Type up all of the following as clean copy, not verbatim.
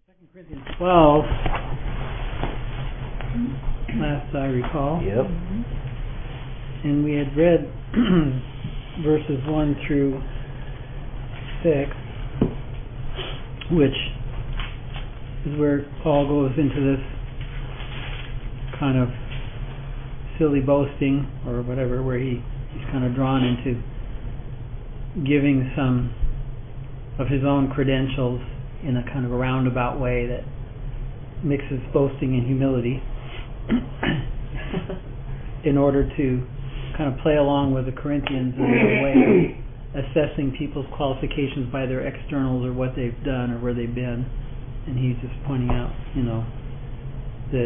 2 Corinthians 12, last I recall. Yep. And we had read verses 1 through 6, which is where Paul goes into this kind of silly boasting or whatever, where he's kind of drawn into giving some of his own credentials in a kind of a roundabout way that mixes boasting and humility in order to kind of play along with the Corinthians in their way of assessing people's qualifications by their externals or what they've done or where they've been. And he's just pointing out, that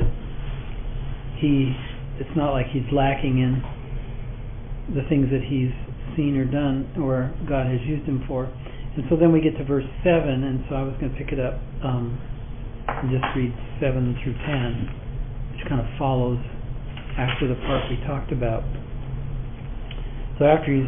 it's not like he's lacking in the things that he's seen or done or God has used him for. And so then we get to verse 7, and so I was going to pick it up and just read 7 through 10, which kind of follows after the part we talked about. So after he's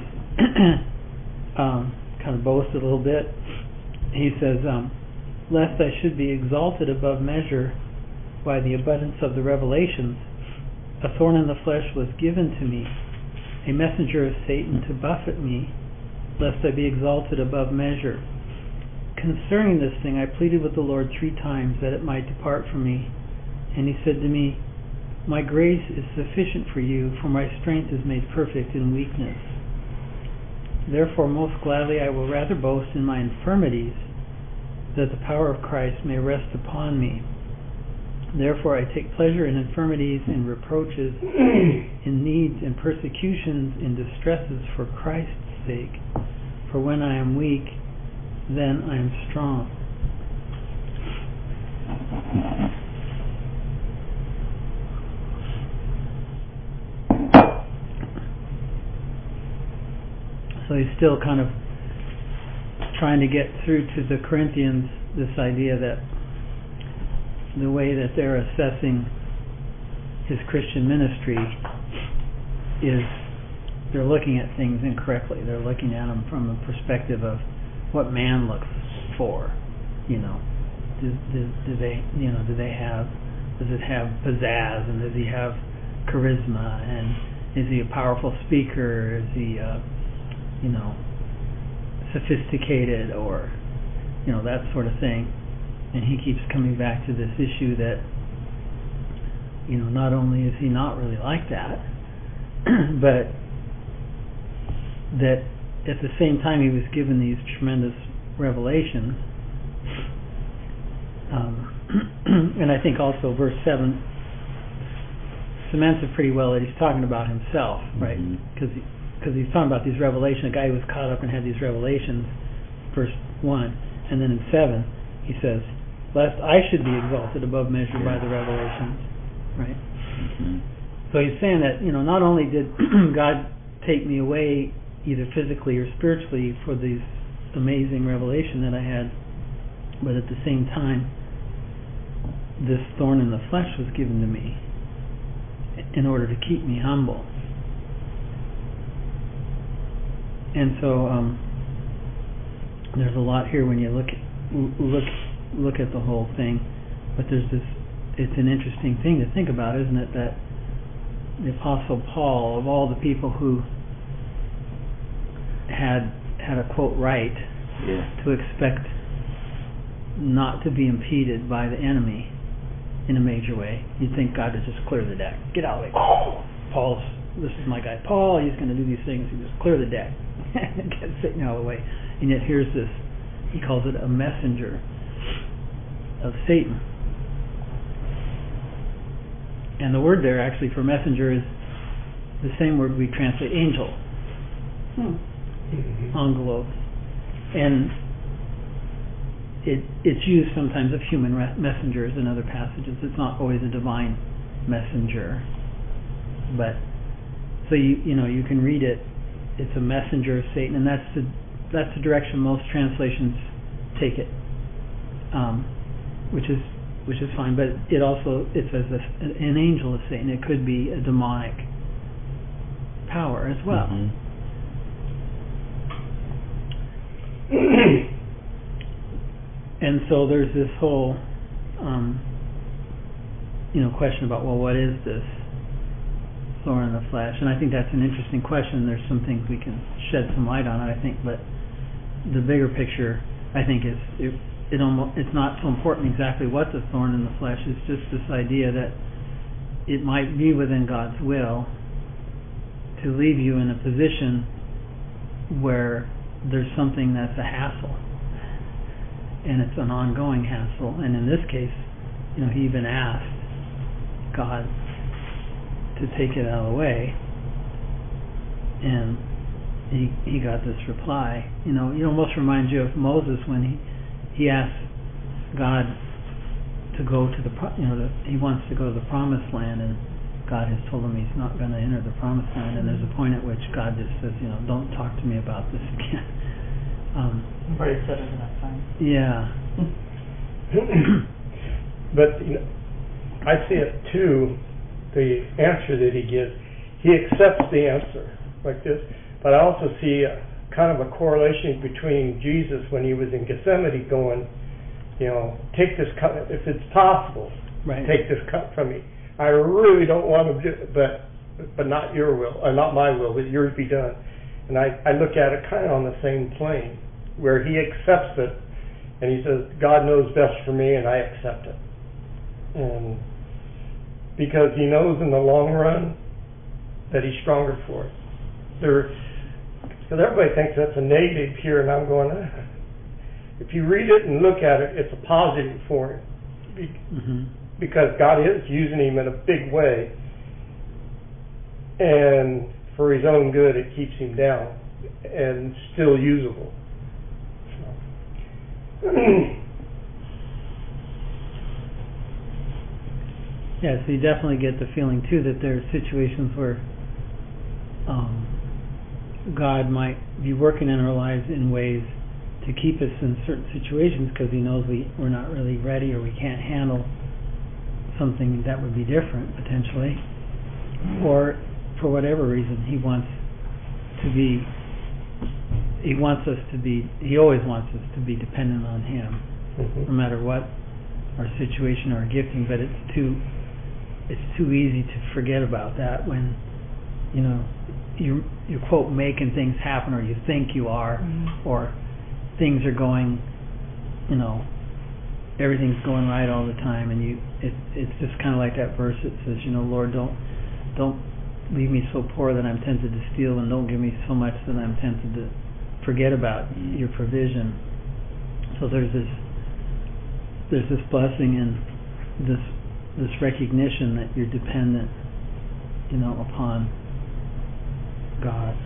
kind of boasted a little bit, he says, lest I should be exalted above measure by the abundance of the revelations, a thorn in the flesh was given to me, a messenger of Satan to buffet me, lest I be exalted above measure. Concerning this thing I pleaded with the Lord 3 times that it might depart from me. And he said to me, my grace is sufficient for you, for my strength is made perfect in weakness. Therefore most gladly I will rather boast in my infirmities, that the power of Christ may rest upon me. Therefore I take pleasure in infirmities, in reproaches, in needs, in persecutions, in distresses for Christ's sake. For when I am weak, then I am strong. So he's still kind of trying to get through to the Corinthians this idea that the way that they're assessing his Christian ministry is they're looking at things incorrectly. They're looking at them from a perspective of what man looks for. Do they have? Does it have pizzazz, and does he have charisma, and is he a powerful speaker? Is he sophisticated, or that sort of thing? And he keeps coming back to this issue that not only is he not really like that, but that at the same time he was given these tremendous revelations. And I think also verse 7 cements it pretty well that he's talking about himself, right? Because he's talking about these revelations, a guy who was caught up and had these revelations, verse 1. And then in 7 he says, lest I should be exalted above measure by the revelations, right? So he's saying that, not only did God take me away either physically or spiritually for this amazing revelation that I had, but at the same time this thorn in the flesh was given to me in order to keep me humble. And so there's a lot here when you look at the whole thing, but it's an interesting thing to think about, isn't it, that the Apostle Paul, of all the people who had a quote right to expect not to be impeded by the enemy in a major way, you'd think God would just clear the deck, get out of the way. This is my guy Paul, he's going to do these things, he just clear the deck and get Satan out of the way. And yet here's this, he calls it a messenger of Satan. And the word there actually for messenger is the same word we translate angel. Angelos. And it's used sometimes of human messengers in other passages. It's not always a divine messenger. But so you can read it, it's a messenger of Satan, and that's the direction most translations take it, which is fine. But it says an angel of Satan. It could be a demonic power as well. And so there's this whole question about, well, what is this thorn in the flesh? And I think that's an interesting question. There's some things we can shed some light on it, I think, but the bigger picture, I think, is it's not so important exactly what the thorn in the flesh is. Just this idea that it might be within God's will to leave you in a position where there's something that's a hassle, and it's an ongoing hassle. And in this case, he even asked God to take it out of the way, and he got this reply. It almost reminds you of Moses when he asked God to go to he wants to go to the promised land, and God has told him he's not going to enter the promised land, and there's a point at which God just says, don't talk to me about this again. You've already said it enough times. Yeah. But I see it too, the answer that he gives. He accepts the answer like this, but I also see kind of a correlation between Jesus when he was in Gethsemane going, take this cup, if it's possible, right. Take this cup from me. I really don't want to do it, but not your will, or not my will, but yours be done. And I look at it kind of on the same plane, where he accepts it, and he says, God knows best for me, and I accept it. And because he knows in the long run that he's stronger for it. Because everybody thinks that's a negative here, and I'm going, if you read it and look at it, it's a positive for him. Because God is using him in a big way, and for his own good, it keeps him down and still usable. Yeah, so you definitely get the feeling too that there are situations where God might be working in our lives in ways to keep us in certain situations because he knows we're not really ready, or we can't handle something that would be different potentially, or for whatever reason he always wants us to be dependent on him, no matter what our situation or our gifting. But it's too easy to forget about that when you're quote making things happen, or you think you are, or things are going, everything's going right all the time, and it's just kind of like that verse that says, Lord, don't leave me so poor that I'm tempted to steal, and don't give me so much that I'm tempted to forget about your provision. So there's this blessing and this recognition that you're dependent, upon God.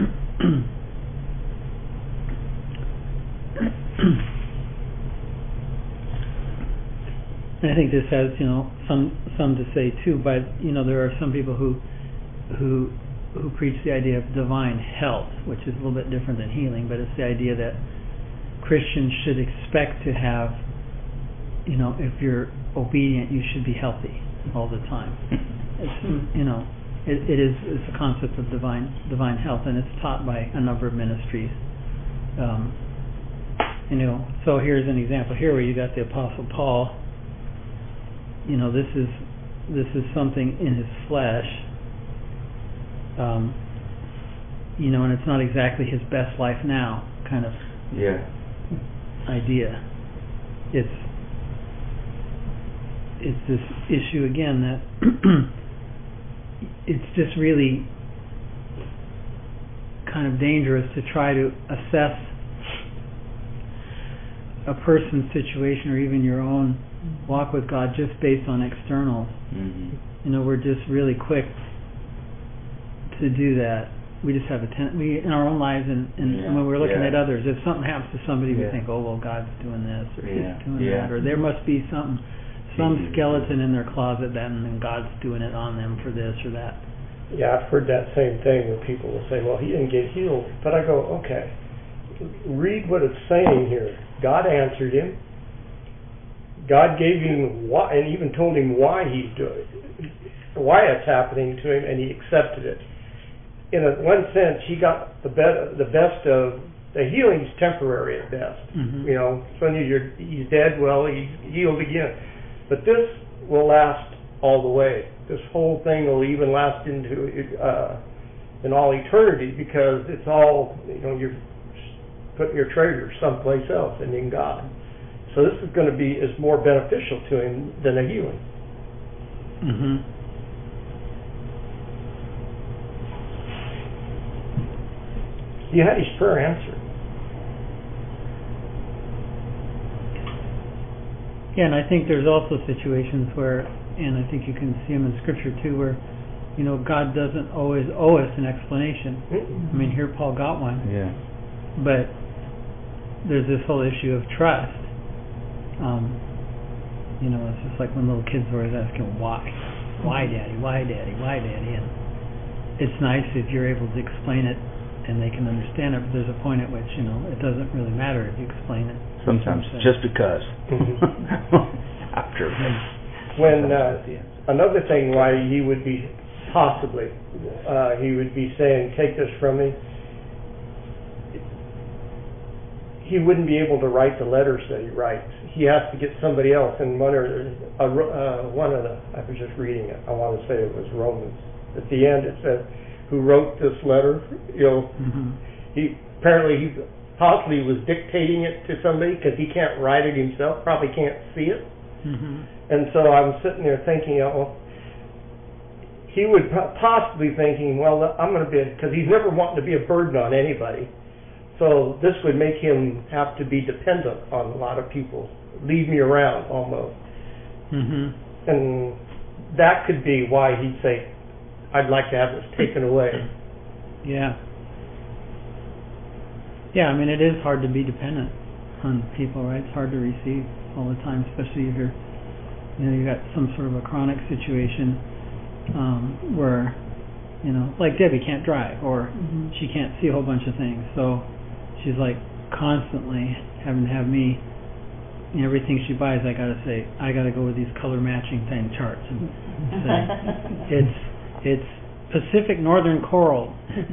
And I think this has, some to say too. But there are some people who preach the idea of divine health, which is a little bit different than healing. But it's the idea that Christians should expect to have, if you're obedient, you should be healthy all the time. It's a concept of divine health, and it's taught by a number of ministries. So here's an example here where you got the Apostle Paul. This is something in his flesh, and it's not exactly his best life now kind of idea. It's this issue again that it's just really kind of dangerous to try to assess a person's situation or even your own walk with God just based on externals. We're just really quick to do that. We just have we in our own lives and when we're looking at others, if something happens to somebody, we think, oh well, God's doing this or he's doing that, or there must be some skeleton in their closet then, and God's doing it on them for this or that. Yeah, I've heard that same thing where people will say, well, he didn't get healed. But I go, okay, read what it's saying here. God answered him. God gave him why, and even told him why he's doing it, why it's happening to him, and he accepted it. In one sense, he got the best of the healing's temporary at best. So when he's dead, well, he's healed again. But this will last all the way. This whole thing will even last into in all eternity, because it's all, you're putting your treasure someplace else and in God. So this is going to be more beneficial to him than a healing. Mm-hmm. He had his prayer answered. Yeah, and I think there's also situations where, and I think you can see them in Scripture too, where God doesn't always owe us an explanation. Mm-mm. I mean, here Paul got one. Yeah. But there's this whole issue of trust. It's just like when little kids are always asking, why? Why, Daddy? Why, Daddy? Why, Daddy? And it's nice if you're able to explain it and they can understand it, but there's a point at which, it doesn't really matter if you explain it. Sometimes just because. After. When another thing why he would be possibly he would be saying, take this from me, he wouldn't be able to write the letters that he writes. He has to get somebody else. And one of the I was just reading it, I want to say it was Romans. At the end it says, who wrote this letter, he possibly was dictating it to somebody, because he can't write it himself, probably can't see it. And so I'm sitting there thinking, he would possibly thinking, well, I'm going to be, because he's never wanting to be a burden on anybody. So this would make him have to be dependent on a lot of people, lead me around almost. And that could be why he'd say, I'd like to have this taken away. Yeah. Yeah, I mean, it is hard to be dependent on people, right? It's hard to receive all the time, especially if you got some sort of a chronic situation where, like Debbie can't drive, or she can't see a whole bunch of things, so she's like constantly having to have me, everything she buys, I gotta say, I gotta go with these color matching thing charts and say, it's Pacific Northern Coral. And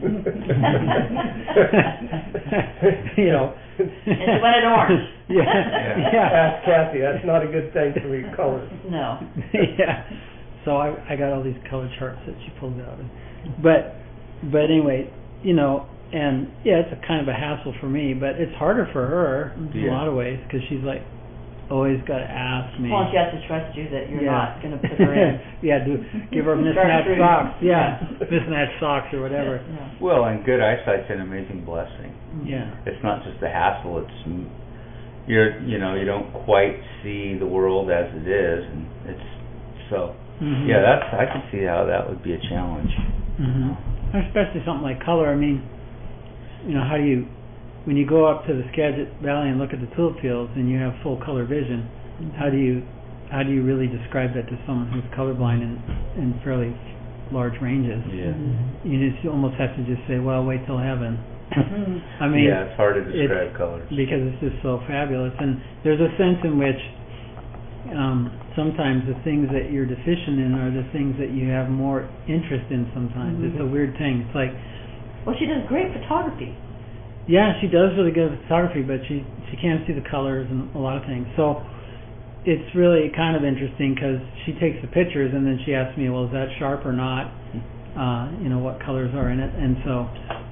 she wanted orange. Yeah. Ask Kathy, that's not a good thing to read colors. No. Yeah. So I got all these color charts that she pulled out. But anyway, and it's a kind of a hassle for me, but it's harder for her in a lot of ways, because she's like always got to ask me. Well, she has to trust you that you're not going to put her in. Give her mismatched socks. Yeah, mismatched socks or whatever. Yeah. Well, and good eyesight's an amazing blessing. Yeah. It's not just a hassle. It's you don't quite see the world as it is, and it's so. Yeah, I can see how that would be a challenge. Especially something like color. I mean, how do you, when you go up to the Skagit Valley and look at the tulip fields and you have full color vision, how do you really describe that to someone who's colorblind in fairly large ranges? Yeah. You almost have to just say, well, wait till heaven. I mean, yeah, it's hard to describe colors because it's just so fabulous. And there's a sense in which sometimes the things that you're deficient in are the things that you have more interest in sometimes. It's a weird thing. It's like, well, she does great photography. Yeah, she does really good photography, but she can't see the colors and a lot of things. So it's really kind of interesting, because she takes the pictures and then she asks me, well, is that sharp or not? What colors are in it? And so,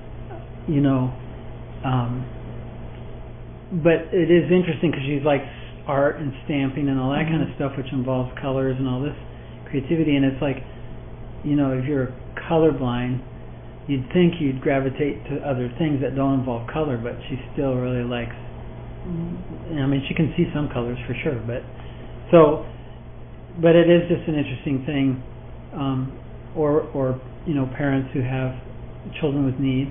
but it is interesting, because she's like art and stamping and all that kind of stuff, which involves colors and all this creativity. And it's like, if you're colorblind, you'd think you'd gravitate to other things that don't involve color, but she still really likes. I mean, she can see some colors for sure, but it is just an interesting thing. Or parents who have children with needs.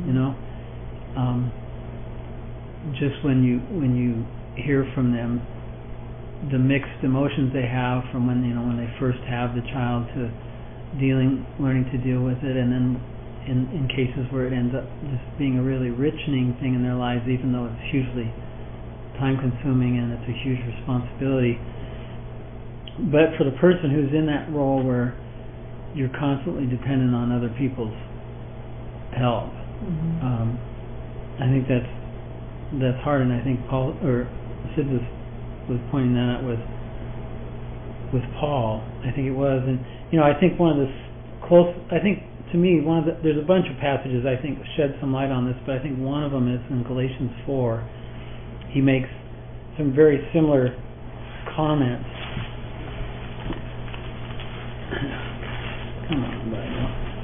Just when you hear from them, the mixed emotions they have from when they first have the child to learning to deal with it, and then in cases where it ends up just being a really richening thing in their lives, even though it's hugely time-consuming and it's a huge responsibility. But for the person who's in that role where you're constantly dependent on other people's help, I think that's hard. And I think Paul or Sid was pointing that out with with Paul. I think it was, and I think to me, there's a bunch of passages I think shed some light on this, but I think one of them is in Galatians 4. He makes some very similar comments. Come on, buddy.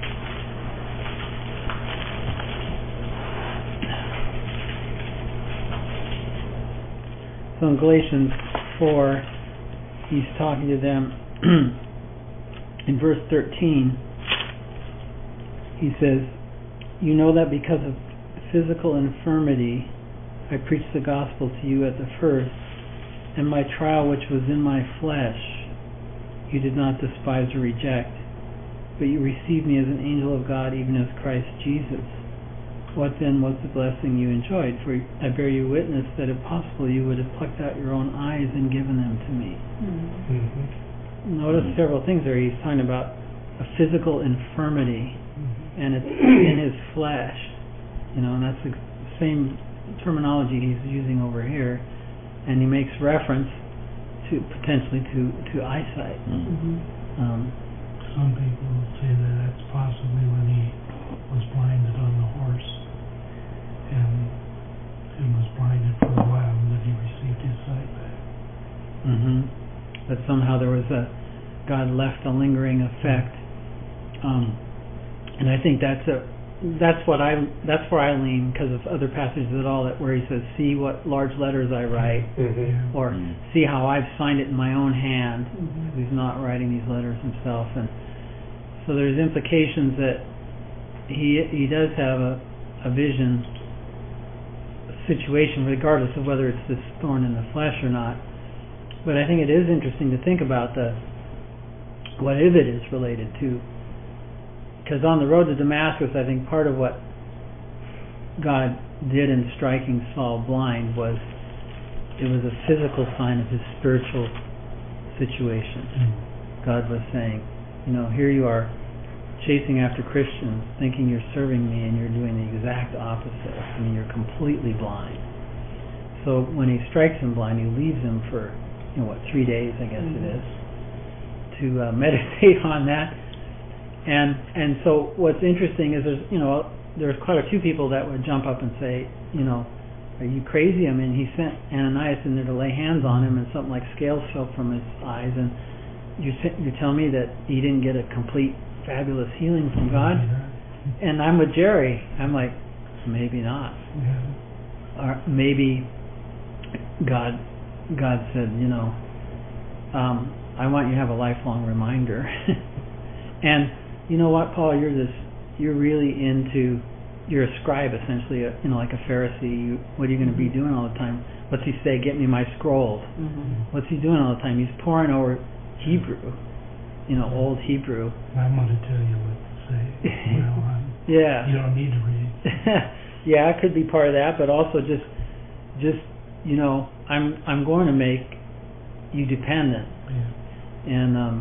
So in Galatians 4, he's talking to them in verse 13. He says, "You know that because of physical infirmity I preached the gospel to you at the first, and my trial which was in my flesh you did not despise or reject, but you received me as an angel of God, even as Christ Jesus. What then was the blessing you enjoyed? For I bear you witness that if possible you would have plucked out your own eyes and given them to me." Mm-hmm. Notice several things there. He's talking about a physical infirmity, and it's in his flesh, and that's the same terminology he's using over here, and he makes reference to potentially to eyesight. Mm-hmm. Some people will say that that's possibly when he was blinded on the horse and was blinded for a while, and then he received his sight back. That somehow there was God left a lingering effect, and I think that's where I lean, because of other passages at all where he says, "See what large letters I write," or "See how I've signed it in my own hand." He's not writing these letters himself, and so there's implications that he does have a vision, a situation, regardless of whether it's this thorn in the flesh or not. But I think it is interesting to think about what if it is related to. Because on the road to Damascus, I think part of what God did in striking Saul blind was it was a physical sign of his spiritual situation. God was saying, here you are chasing after Christians, thinking you're serving me, and you're doing the exact opposite. You're completely blind. So when he strikes him blind, he leaves him for 3 days, I guess it is, to meditate on that. And so what's interesting is there's quite a few people that would jump up and say, are you crazy? He sent Ananias in there to lay hands on him, and something like scales fell from his eyes, and you're telling me that he didn't get a complete, fabulous healing from God? And I'm with Jerry. I'm like, maybe not. Or maybe God said, I want you to have a lifelong reminder. And you know what, Paul? You're really you're a scribe, essentially, like a Pharisee. What are you going to be doing all the time? What's he say? Get me my scrolls. What's he doing all the time? He's poring over Hebrew, old Hebrew. I'm going to tell you what to say. Yeah. You don't need to read. Yeah, it could be part of that, but also just I'm going to make you dependent. Yeah. And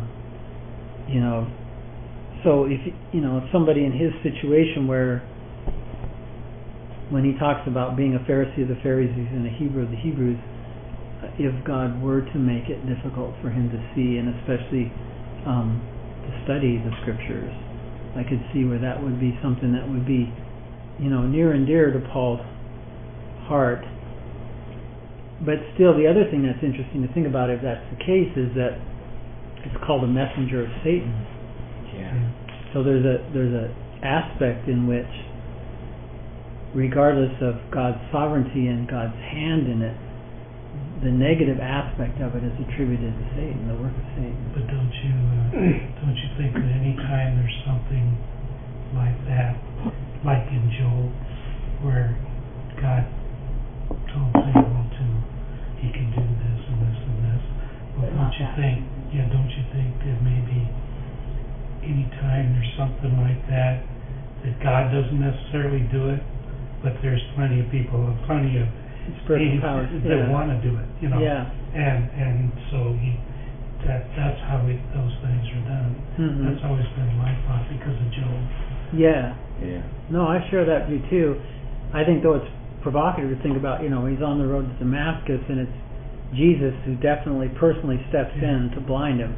so if somebody in his situation where when he talks about being a Pharisee of the Pharisees and a Hebrew of the Hebrews, if God were to make it difficult for him to see, and especially to study the Scriptures, I could see where that would be something that would be near and dear to Paul's heart. But still, the other thing that's interesting to think about, if that's the case, is that it's called a messenger of Satan. Yeah. So there's a aspect in which, regardless of God's sovereignty and God's hand in it, the negative aspect of it is attributed to Satan, the work of Satan. But don't you think that any time there's something like that, like in Job, where God told Satan he can do this and this and this, well, don't you think that maybe any time there's something like that God doesn't necessarily do it, but there's plenty of people, plenty of spiritual powers that want to do it, Yeah. And so that's how those things are done. That's always been my thought because of Job. Yeah. Yeah. No, I share that view too. I think though it's provocative to think about, he's on the road to Damascus, and Jesus, who definitely personally steps in to blind him.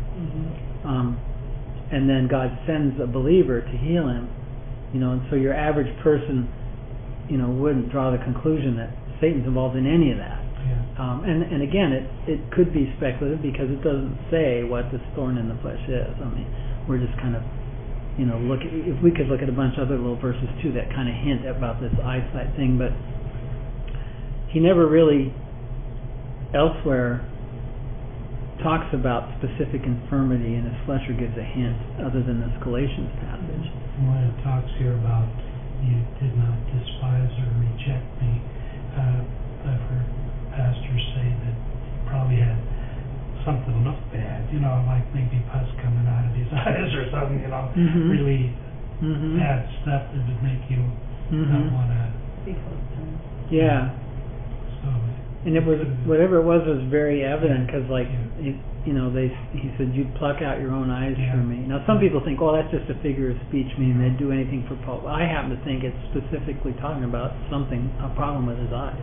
And then God sends a believer to heal him, and so your average person, wouldn't draw the conclusion that Satan's involved in any of that. And again, it could be speculative because it doesn't say what this thorn in the flesh is. I mean, we're just kind of, if we could look at a bunch of other little verses too that kind of hint about this eyesight thing, but he never really elsewhere talks about specific infirmity in his flesh or gives a hint other than this Galatians passage. When it talks here about you did not despise or reject me, I've heard pastors say that he probably had something look bad, like maybe pus coming out of his eyes or something, really bad stuff that would make you not want to. Yeah. So. And it was whatever it was very evident because, he said you'd pluck out your own eyes for me. Now some people think, oh, that's just a figure of speech, meaning they'd do anything for Paul. I happen to think it's specifically talking about a problem with his eyes.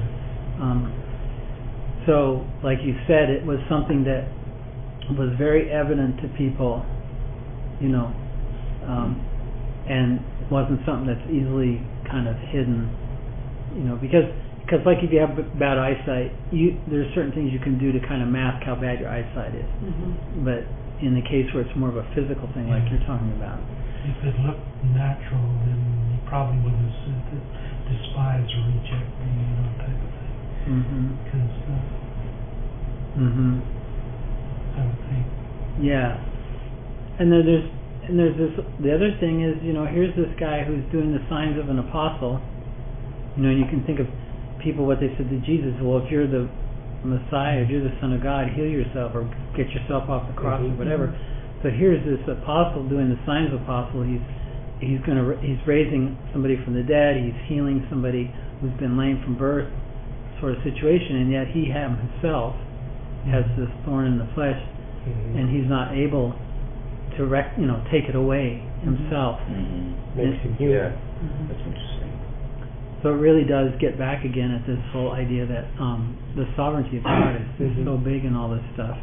So, like you said, it was something that was very evident to people, and wasn't something that's easily kind of hidden, because like if you have bad eyesight, there's certain things you can do to kind of mask how bad your eyesight is. But in the case where it's more of a physical thing, like you're talking about, if it looked natural, then you probably wouldn't have said that despise or reject me, type of thing. Because I would think. Yeah, and there's this. The other thing is, here's this guy who's doing the signs of an apostle. And you can think of people what they said to Jesus. Well, if you're the Messiah, if you're the Son of God, heal yourself or get yourself off the cross or whatever. So here's this apostle doing the signs of apostle. He's raising somebody from the dead. He's healing somebody who's been lame from birth, sort of situation, and yet he himself has this thorn in the flesh, and he's not able to take it away himself. Makes him human. That's interesting. So it really does get back again at this whole idea that the sovereignty of God is so big in all this stuff.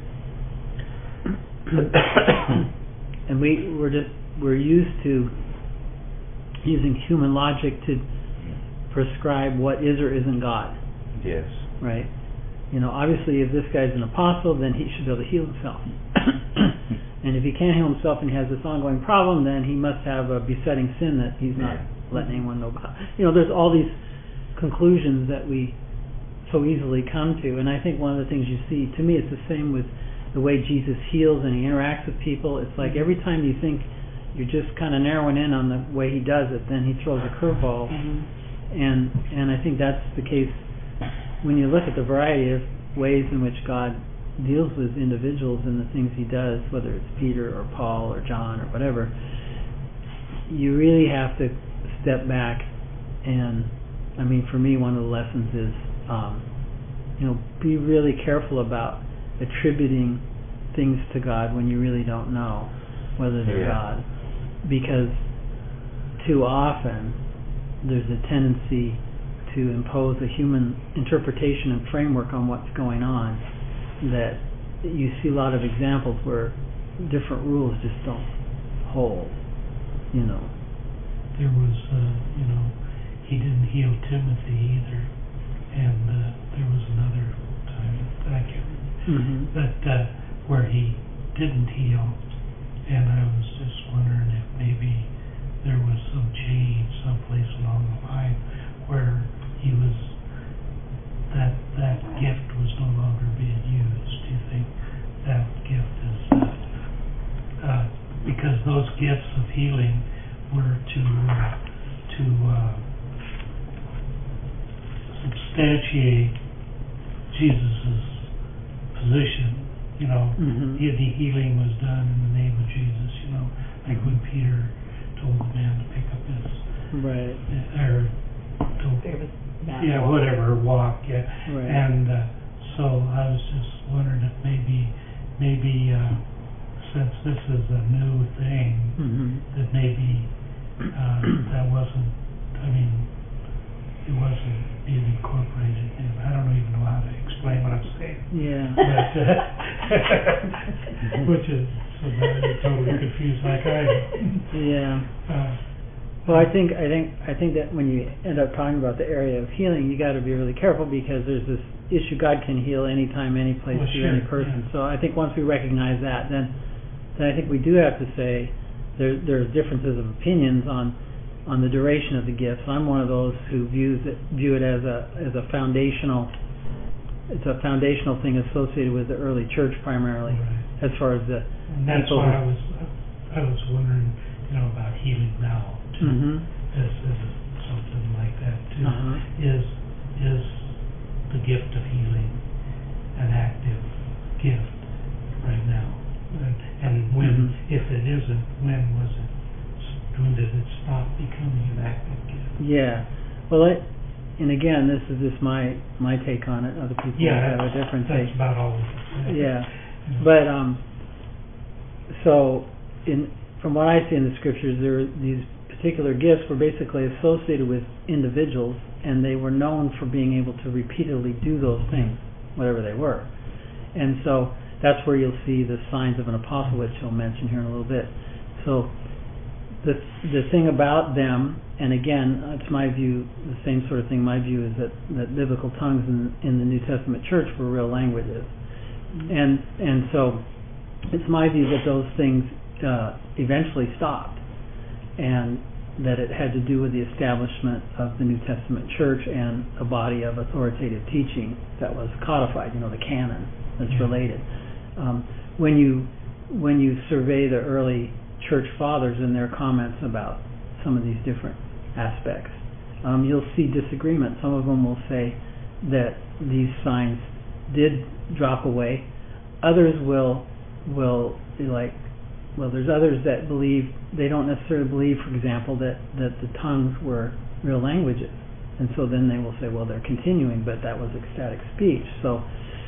And we're used to using human logic to prescribe what is or isn't God. Yes. Right? Obviously if this guy's an apostle, then he should be able to heal himself. And if he can't heal himself and he has this ongoing problem, then he must have a besetting sin that he's not letting anyone know about. There's all these conclusions that we so easily come to. And I think one of the things you see, to me, it's the same with the way Jesus heals and he interacts with people. It's like every time you think you're just kind of narrowing in on the way he does it, then he throws a curveball. And I think that's the case when you look at the variety of ways in which God deals with individuals and the things he does, whether it's Peter or Paul or John or whatever. You really have to step back, and for me, one of the lessons is be really careful about attributing things to God when you really don't know whether they're God, because too often there's a tendency to impose a human interpretation and framework on what's going on, that you see a lot of examples where different rules just don't hold. There was he didn't heal Timothy either, and there was another time that I can't remember, but where he didn't heal, and I was just wondering if maybe there was some change someplace along the line where he was that gift was no longer being used. Do you think that gift is because those gifts of healing were to substantiate Jesus's position? The healing was done in the name of Jesus. Like when Peter told the man to pick up his walk. And so I was just wondering if maybe since this is a new thing, that maybe that wasn't. it wasn't being incorporated in. I don't even know how to explain what I'm saying. Yeah. But, which is, so now you're totally confused like I am. Yeah. Well, I think that when you end up talking about the area of healing, you got to be really careful, because there's this issue: God can heal anytime, any place, through any person. Yeah. So I think once we recognize that, then I think we do have to say there's differences of opinions on the duration of the gifts. I'm one of those who view it as a foundational. It's a foundational thing associated with the early church primarily, right, as far as the. And that's why I was wondering, about healing now too, as something like that too. Is the gift of healing an active gift right now? And when, if it isn't, when did it stop becoming an active gift? Yeah. Well, and again, this is just my take on it. Other people have a different take. That's about all we can say. Yeah. But so from what I see in the scriptures, these particular gifts were basically associated with individuals, and they were known for being able to repeatedly do those things, whatever they were. And so that's where you'll see the signs of an apostle, which he'll mention here in a little bit. So the thing about them, and again, it's my view, the same sort of thing. My view is that biblical tongues in the New Testament church were real languages, and so it's my view that those things eventually stopped, and that it had to do with the establishment of the New Testament church and a body of authoritative teaching that was codified, the canon that's related. When you survey the early church fathers and their comments about some of these different aspects, you'll see disagreement. Some of them will say that these signs did drop away. Others will be like, well, there's others that believe, they don't necessarily believe, for example, that the tongues were real languages. And so then they will say, well, they're continuing, but that was ecstatic speech. So,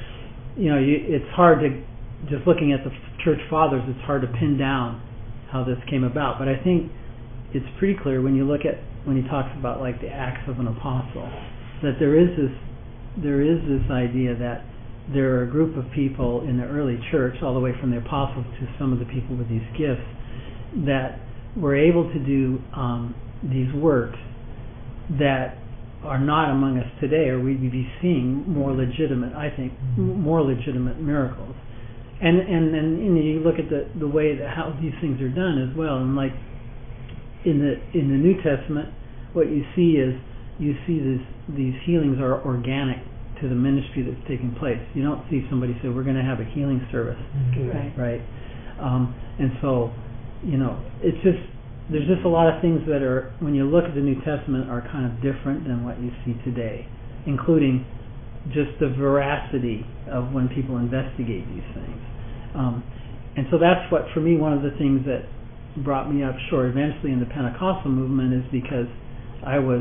it's hard to, just looking at the church fathers, it's hard to pin down how this came about. But I think it's pretty clear when you when he talks about like the acts of an apostle, that there is this idea that there are a group of people in the early church, all the way from the apostles to some of the people with these gifts, that were able to do these works that are not among us today, or we'd be seeing more legitimate, I think, more legitimate miracles. And you look at the way that how these things are done as well, and like in the New Testament, what you see is these healings are organic to the ministry that's taking place. You don't see somebody say, we're going to have a healing service, right? And so, it's just, there's just a lot of things that are, when you look at the New Testament, are kind of different than what you see today, including just the veracity of when people investigate these things. And so that's what, for me, one of the things that brought me up short eventually in the Pentecostal movement is because I was,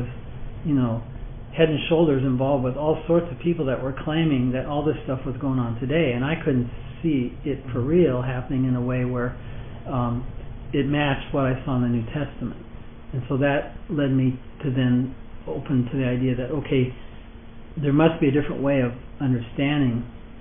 head and shoulders involved with all sorts of people that were claiming that all this stuff was going on today, and I couldn't see it for real happening in a way where it matched what I saw in the New Testament. And so that led me to then open to the idea that, okay, there must be a different way of understanding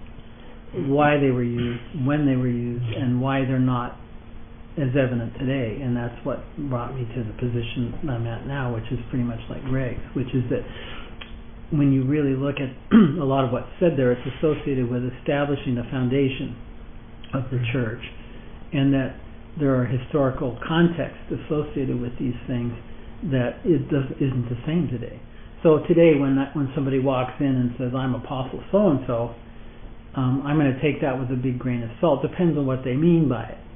why they were used, when they were used, and why they're not as evident today. And that's what brought me to the position I'm at now, which is pretty much like Greg's, which is that when you really look at a lot of what's said there, it's associated with establishing the foundation of the church, and that there are historical contexts associated with these things that isn't the same today. So today, when somebody walks in and says, I'm Apostle so-and-so, I'm going to take that with a big grain of salt. Depends on what they mean by it.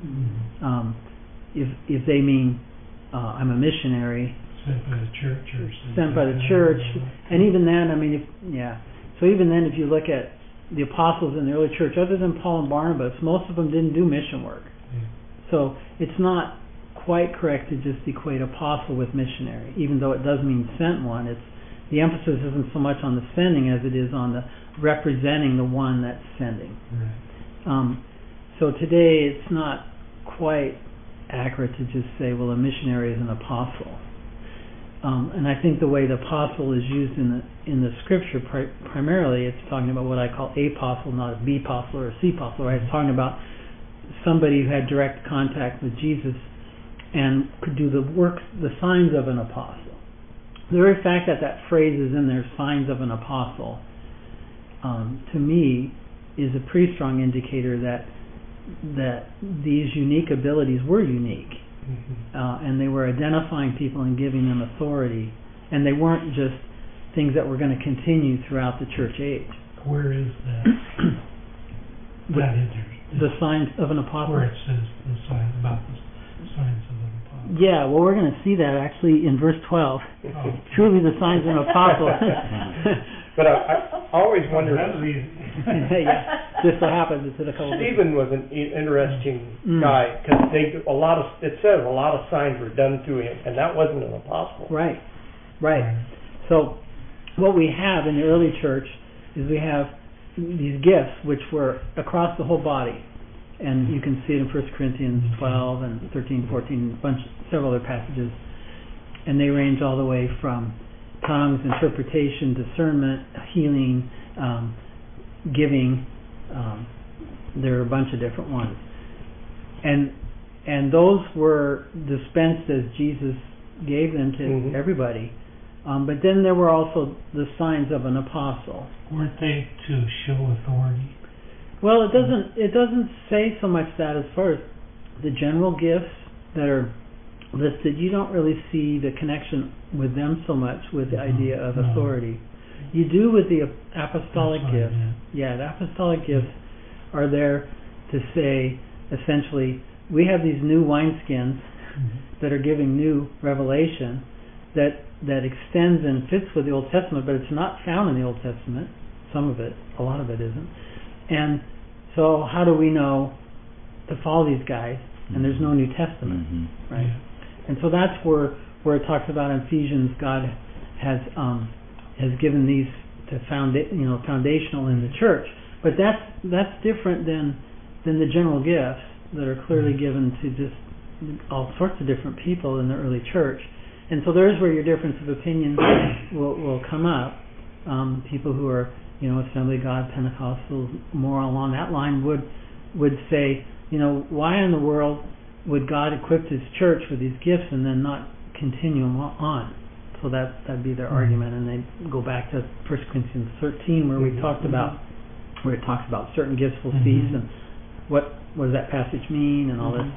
If they mean I'm a missionary, sent by the church, and even then, so even then, if you look at the apostles in the early church, other than Paul and Barnabas, most of them didn't do mission work. So it's not quite correct to just equate apostle with missionary, even though it does mean sent one. The emphasis isn't so much on the sending as it is on the representing the one that's sending. So today it's not quite accurate to just say, well, a missionary is an apostle. And I think the way the apostle is used in the scripture, primarily it's talking about what I call apostle, not a B-apostle or a C-apostle, right? It's talking about somebody who had direct contact with Jesus and could do the works, the signs of an apostle. The very fact that that phrase is in there, signs of an apostle, to me is a pretty strong indicator that these unique abilities were unique. And they were identifying people and giving them authority, and they weren't just things that were going to continue throughout the church age. Where is that? The signs of an apostle. Where it says the signs about the signs of an apostle. Yeah, well, we're going to see that actually in verse 12. Truly, the signs of an apostle. But I always wonder. Yeah, just so happens it's in a couple. Stephen was an interesting guy because it says a lot of signs were done through him, and that wasn't an apostle. Right. So what we have in the early church is we have these gifts which were across the whole body, and you can see it in 1 Corinthians 12 and 13, 14, several other passages, and they range all the way from tongues, interpretation, discernment, healing, giving. There are a bunch of different ones, and those were dispensed as Jesus gave them to everybody. But then there were also the signs of an apostle. Weren't they to show authority? Well, it doesn't say so much that. As far as the general gifts that are listed, you don't really see the connection with them so much with the idea of authority. You do with the apostolic gifts. Yeah, the apostolic gifts are there to say, essentially, we have these new wineskins that are giving new revelation that extends and fits with the Old Testament, but it's not found in the Old Testament. Some of it, a lot of it isn't. And so how do we know to follow these guys? And there's no New Testament, right? And so that's where it talks about in Ephesians, God has given these to foundational in the church. But that's different than the general gifts that are clearly given to just all sorts of different people in the early church. And so there's where your difference of opinion will come up. People who are Assembly of God, Pentecostals, more along that line would say, why in the world would God equip His church with these gifts and then not continue them on? So that'd be their argument, and they go back to 1 Corinthians 13 where it talks about certain gifts will cease, and what does that passage mean, and all this.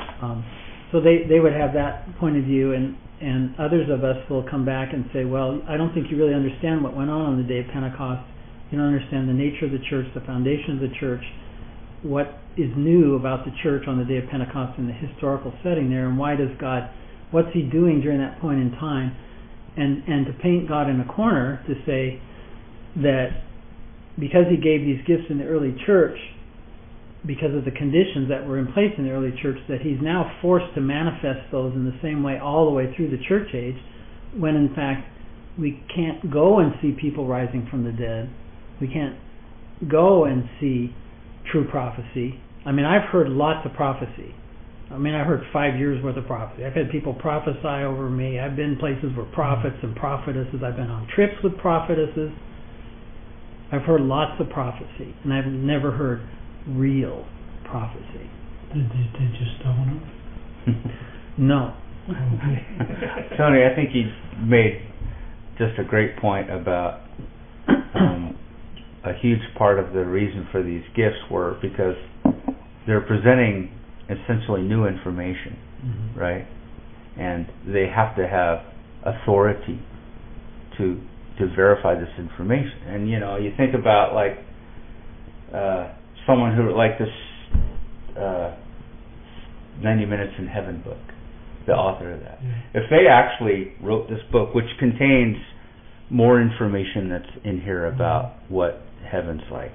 So they would have that point of view, and others of us will come back and say, well, I don't think you really understand what went on the day of Pentecost. You don't understand the nature of the church, the foundation of the church, what is new about the church on the day of Pentecost in the historical setting there, and what's He doing during that point in time, and to paint God in a corner to say that because He gave these gifts in the early church, because of the conditions that were in place in the early church, that He's now forced to manifest those in the same way all the way through the church age, when in fact we can't go and see people rising from the dead. We can't go and see true prophecy. I mean, I've heard lots of prophecy. I mean, I heard 5 years worth of prophecy. I've had people prophesy over me. I've been places where prophets and prophetesses. I've been on trips with prophetesses. I've heard lots of prophecy, and I've never heard real prophecy. Did you stone them? No. Tony, I think you made just a great point about a huge part of the reason for these gifts were because they're presenting essentially new information, right? And they have to have authority to verify this information. And you think about like someone who like this 90 Minutes in Heaven book, the author of that. If they actually wrote this book, which contains more information that's in here about what heaven's like,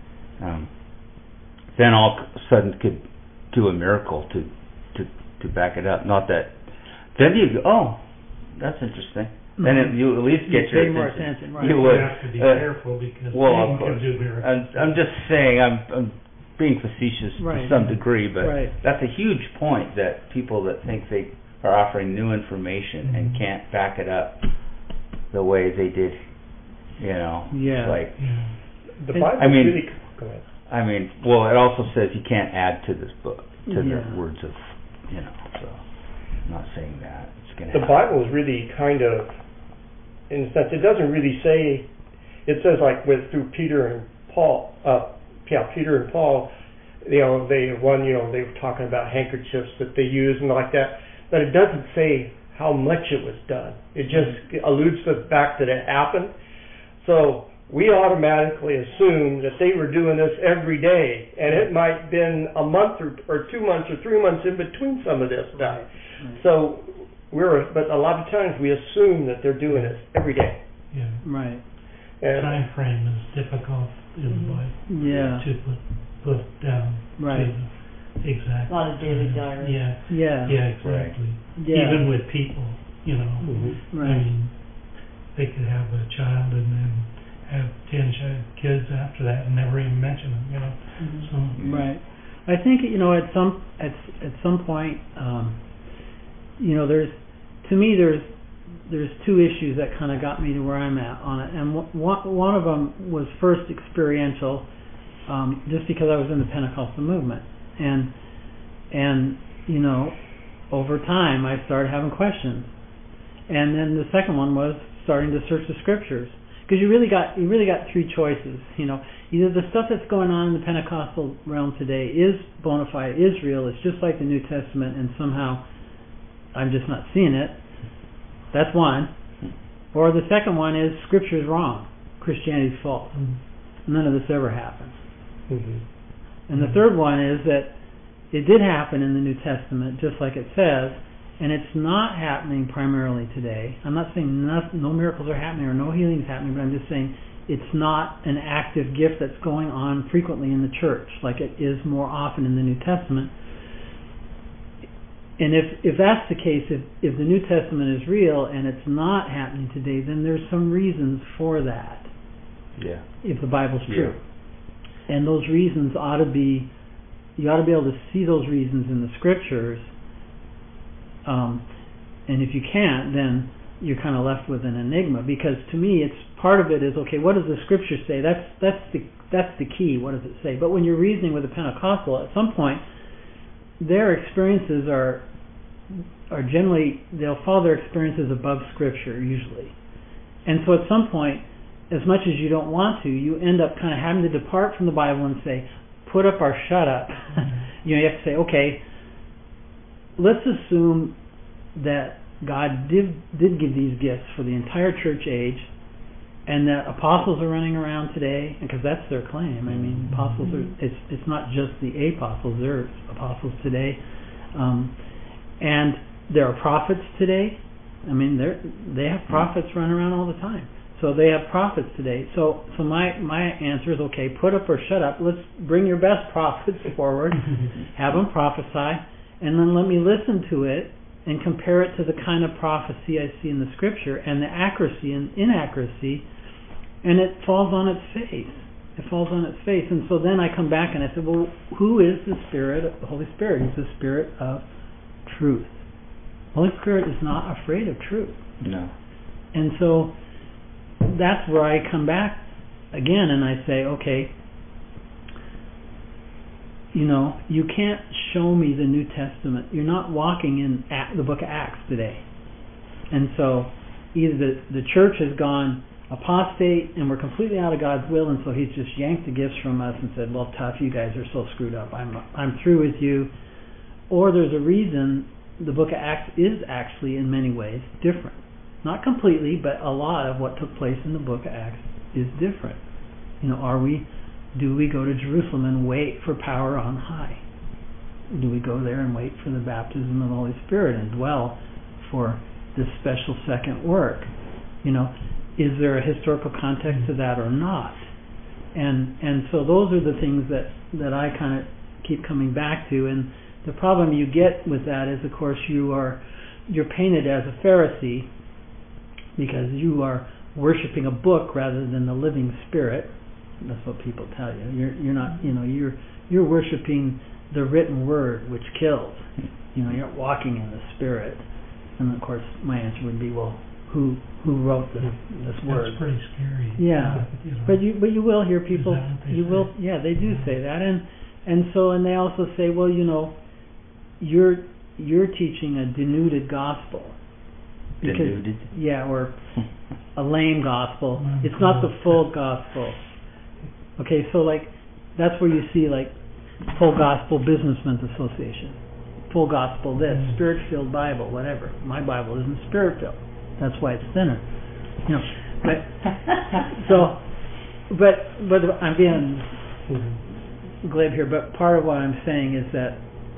then all of a sudden could do a miracle to back it up. Not that. Then you go, oh, that's interesting. Then you at least get your more attention. Right. You would have to be careful because of can course. do miracles. I'm just saying, I'm being facetious to some degree, but that's a huge point that people that think they are offering new information and can't back it up the way they did, Yeah. like, The Bible I mean- really. Go ahead. I mean, well, it also says you can't add to this book, to Yeah. the words of, so I'm not saying that. It's going to The Bible is really kind of, in a sense, it doesn't really say. It says like through Peter and Paul. Peter and Paul. They were talking about handkerchiefs that they use and like that, but it doesn't say how much it was done. It just alludes back that it happened. So we automatically assume that they were doing this every day, and it might have been a month or 2 months or 3 months in between some of this stuff. Right. So but a lot of times we assume that they're doing it every day. Yeah. Right. And Time frame is difficult in the Bible Yeah. to put down Right. to the exact. A lot of daily time. diaries. Yeah. Yeah. Yeah, exactly. Yeah. Even with people, Mhm. I Right. mean, they could have a child and then have 10 kids after that and never even mention them, So Right. I think at some point, there's two issues that kind of got me to where I'm at on it, and one of them was first experiential, just because I was in the Pentecostal movement, and over time I started having questions, and then the second one was starting to search the scriptures. Because you really got three choices, Either the stuff that's going on in the Pentecostal realm today is bona fide, is real, it's just like the New Testament, and somehow I'm just not seeing it. That's one. Or the second one is Scripture's wrong, Christianity's false. None of this ever happened. Mhm. And the third one is that it did happen in the New Testament, just like it says, and it's not happening primarily today. I'm not saying no miracles are happening or no healing is happening, but I'm just saying it's not an active gift that's going on frequently in the church like it is more often in the New Testament. And if that's the case, if the New Testament is real and it's not happening today, then there's some reasons for that. Yeah. If the Bible's true. And those reasons you ought to be able to see those reasons in the Scriptures. And if you can't, then you're kind of left with an enigma. Because to me, it's part of it is, okay, what does the Scripture say? That's the key. What does it say? But when you're reasoning with a Pentecostal, at some point, their experiences are generally, they'll follow their experiences above Scripture usually. And so at some point, as much as you don't want to, you end up kind of having to depart from the Bible and say, put up or shut up. You have to say, okay, let's assume that God did give these gifts for the entire church age, and that apostles are running around today, because that's their claim. I mean, apostles are, it's not just the apostles, there are apostles today. And there are prophets today. I mean, they have prophets running around all the time. So they have prophets today. So my answer is, okay, put up or shut up. Let's bring your best prophets forward, have them prophesy, and then let me listen to it and compare it to the kind of prophecy I see in the Scripture and the accuracy and inaccuracy, and it falls on its face. It falls on its face. And so then I come back and I say, well, who is the Holy Spirit? He's the Spirit of truth. The Holy Spirit is not afraid of truth. No. And so that's where I come back again and I say, okay, you can't show me the New Testament. You're not walking in the book of Acts today. And so either the church has gone apostate and we're completely out of God's will, and so He's just yanked the gifts from us and said, well, tough, you guys are so screwed up. I'm through with you. Or there's a reason the book of Acts is actually in many ways different. Not completely, but a lot of what took place in the book of Acts is different. Do we go to Jerusalem and wait for power on high? Do we go there and wait for the baptism of the Holy Spirit and dwell for this special second work? Is there a historical context to that or not? And so those are the things that I kind of keep coming back to. And the problem you get with that is, of course, you're painted as a Pharisee because you are worshiping a book rather than the living Spirit. That's what people tell you. You're not. You're worshiping the written word, which kills. You know, you're walking in the Spirit. And of course, my answer would be, well, who wrote this word? That's pretty scary. Yeah, You know. but you will hear people. Is that what they You say? will, yeah, they do say that, and they also say, well, you know, you're teaching a denuded gospel. Because, Denuded? Yeah, or a lame gospel. Mm-hmm. It's not the full gospel. Okay, so like that's where you see like Full Gospel Businessmen's Association, Full Gospel this, Spirit-filled Bible, whatever. My Bible isn't Spirit-filled. That's why it's thinner. You know, but I'm being glib here. But part of what I'm saying is that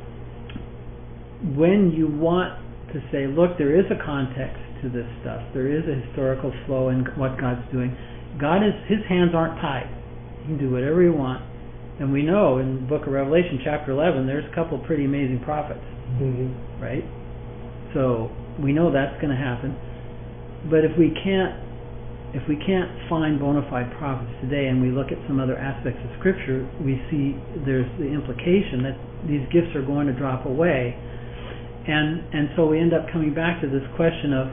when you want to say, look, there is a context to this stuff. There is a historical flow in what God's doing. His hands aren't tied. He can do whatever he wants. And we know in the book of Revelation, chapter 11, there's a couple of pretty amazing prophets, right? So we know that's going to happen. But if we can't find bona fide prophets today, and we look at some other aspects of Scripture, we see there's the implication that these gifts are going to drop away. And so we end up coming back to this question of,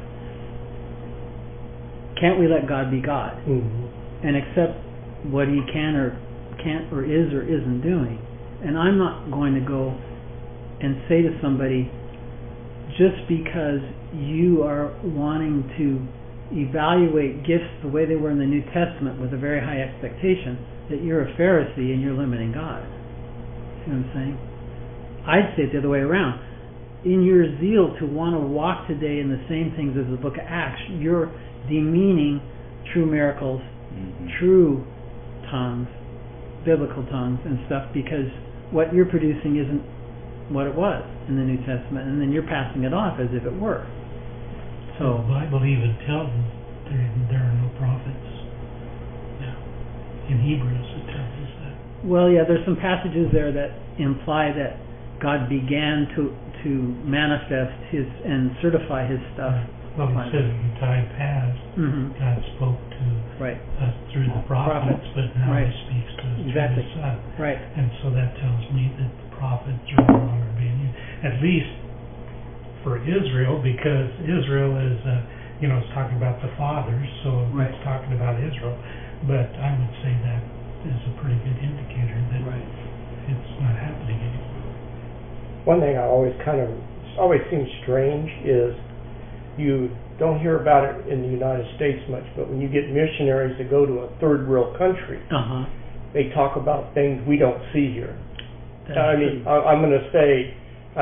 can't we let God be God and accept what he can or can't or is or isn't doing? And I'm not going to go and say to somebody, just because you are wanting to evaluate gifts the way they were in the New Testament with a very high expectation, that you're a Pharisee and you're limiting God. See what I'm saying? I'd say it the other way around. In your zeal to want to walk today in the same things as the book of Acts, you're demeaning true miracles, true tongues, biblical tongues and stuff, because what you're producing isn't what it was in the New Testament, and then you're passing it off as if it were. So the Bible even tells us there are no prophets. Yeah. In Hebrews it tells us that. Well, yeah, there's some passages there that imply that God began to manifest his and certify his stuff. Well, he says in time past, God spoke to us through the prophets, but now he speaks to us through his Son. Right. And so that tells me that the prophets are no longer being used, at least for Israel, because Israel is, it's talking about the fathers, so it's talking about Israel. But I would say that is a pretty good indicator that it's not happening anymore. One thing I always seems strange is you don't hear about it in the United States much, but when you get missionaries that go to a third world country, they talk about things we don't see here. I'm going to say,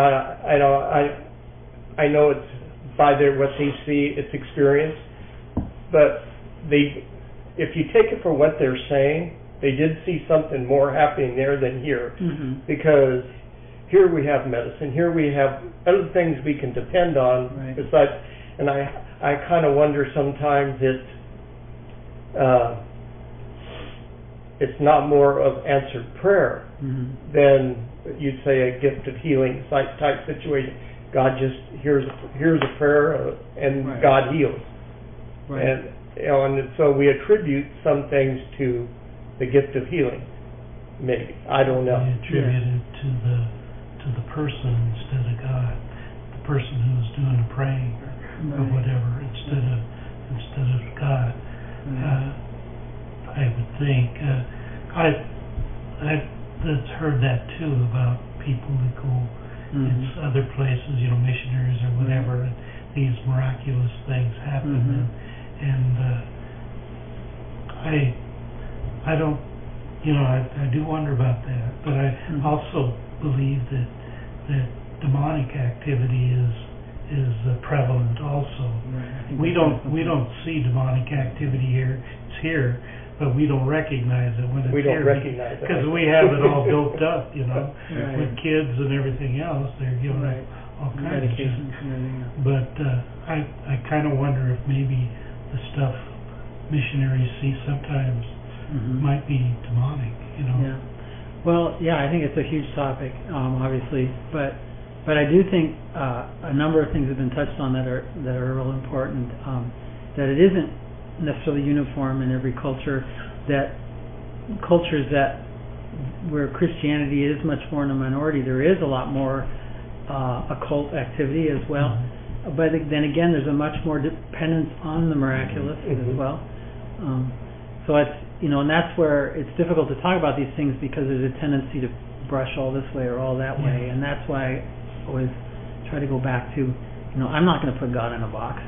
I know it's by what they see, it's experience, but if you take it for what they're saying, they did see something more happening there than here, because here we have medicine, here we have other things we can depend on besides. And I kind of wonder sometimes it's not more of answered prayer than you'd say a gift of healing type situation. God just hears a prayer and God heals. And so we attribute some things to the gift of healing. Maybe, I don't know. We attribute it to the person instead of God, the person who's doing the praying or whatever, instead of God. I would think I've heard that too about people that go in other places, missionaries or whatever, and these miraculous things happen, and I don't, I do wonder about that, but I also believe that demonic activity is prevalent also. We don't see demonic activity here. It's here, but we don't recognize it when it's here. We don't here recognize it because we have it all doped up, with kids and everything else. They're given all kinds of medications and everything else. But I kind of wonder if maybe the stuff missionaries see sometimes might be demonic. Yeah. Well, I think it's a huge topic, obviously, but I do think a number of things have been touched on that are real important. That it isn't necessarily uniform in every culture. That cultures that where Christianity is much more in a minority, there is a lot more occult activity as well. But then again, there's a much more dependence on the miraculous as well. So it's, and that's where it's difficult to talk about these things, because there's a tendency to brush all this way or all that way, and that's why I always try to go back to, I'm not going to put God in a box.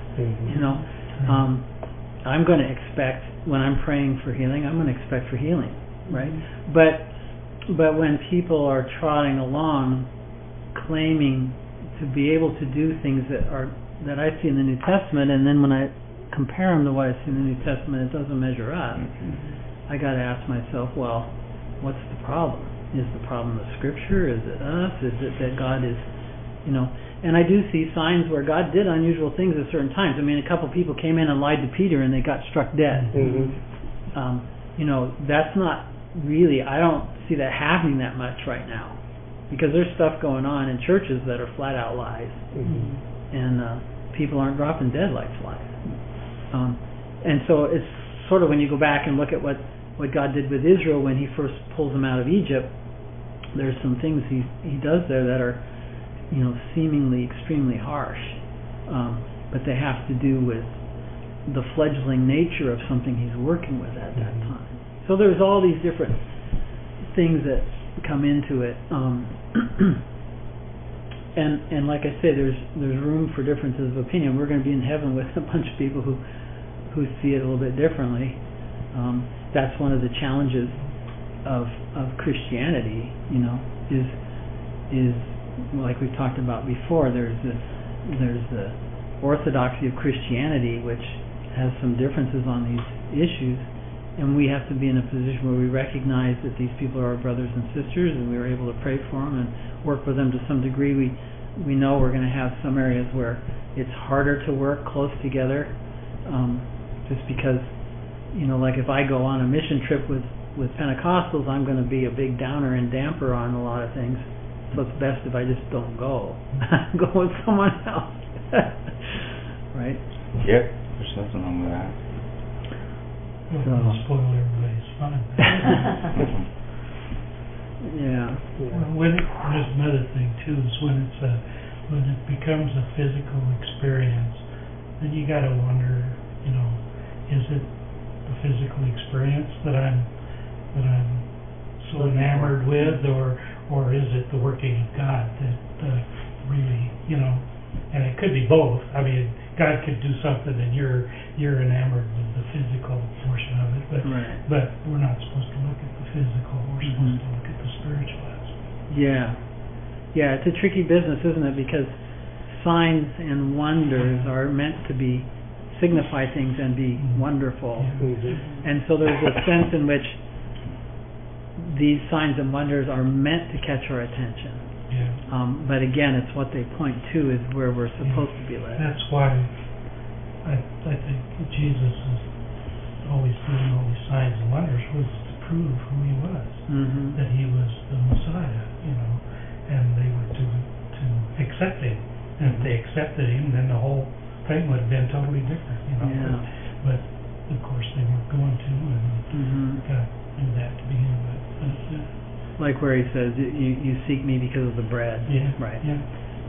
I'm going to expect, when I'm praying for healing, I'm going to expect for healing, right? But when people are trotting along, claiming to be able to do things that I see in the New Testament, and then when I compare them to what I see in the New Testament, it doesn't measure up. I got to ask myself, well, what's the problem? Is the problem the Scripture? Is it us? Is it that God is, And I do see signs where God did unusual things at certain times. I mean, a couple people came in and lied to Peter, and they got struck dead. That's not really. I don't see that happening that much right now, because there's stuff going on in churches that are flat out lies, and people aren't dropping dead like flies. And so it's sort of, when you go back and look at what God did with Israel when He first pulls them out of Egypt, there's some things He does there that are, seemingly extremely harsh, but they have to do with the fledgling nature of something He's working with at that time. So there's all these different things that come into it, and like I say, there's room for differences of opinion. We're going to be in heaven with a bunch of people who see it a little bit differently. That's one of the challenges of Christianity, is like we've talked about before. There's the orthodoxy of Christianity, which has some differences on these issues, and we have to be in a position where we recognize that these people are our brothers and sisters, and we are able to pray for them and work with them to some degree. We know we're going to have some areas where it's harder to work close together, just because, like if I go on a mission trip with Pentecostals, I'm going to be a big downer and damper on a lot of things. So it's best if I just don't go. Go with someone else. Right? Yep, there's nothing wrong with that. Don't spoil everybody's fun. Yeah. Well, there's another thing too, is when it becomes a physical experience, then you got to wonder, is it the physical experience that I'm so enamored with, or is it the working of God that really, and it could be both. I mean, God could do something and you're enamored with the physical portion of it, but we're not supposed to look at the physical. We're supposed to look at the spiritual aspect. Yeah, it's a tricky business, isn't it? Because signs and wonders are meant to signify things and be wonderful. And so there's a sense in which these signs and wonders are meant to catch our attention. But again, it's what they point to is where we're supposed to be led. That's why I think Jesus is always doing all these signs and wonders, was to prove who He was, that He was the Messiah, and they were to accept Him. And if they accepted Him, then the whole thing would have been totally different, But of course they weren't going to, and God knew that to begin with. Like where He says, "You seek Me because of the bread." Yeah. Right. Yeah.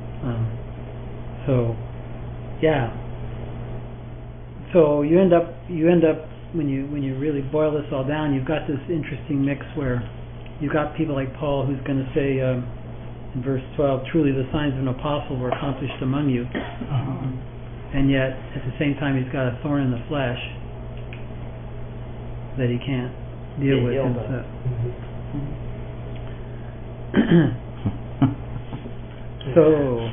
So you end up when you really boil this all down, you've got this interesting mix where you've got people like Paul, who's going to say in verse 12, "Truly the signs of an apostle were accomplished among you," and yet at the same time he's got a thorn in the flesh that he can't deal with himself. So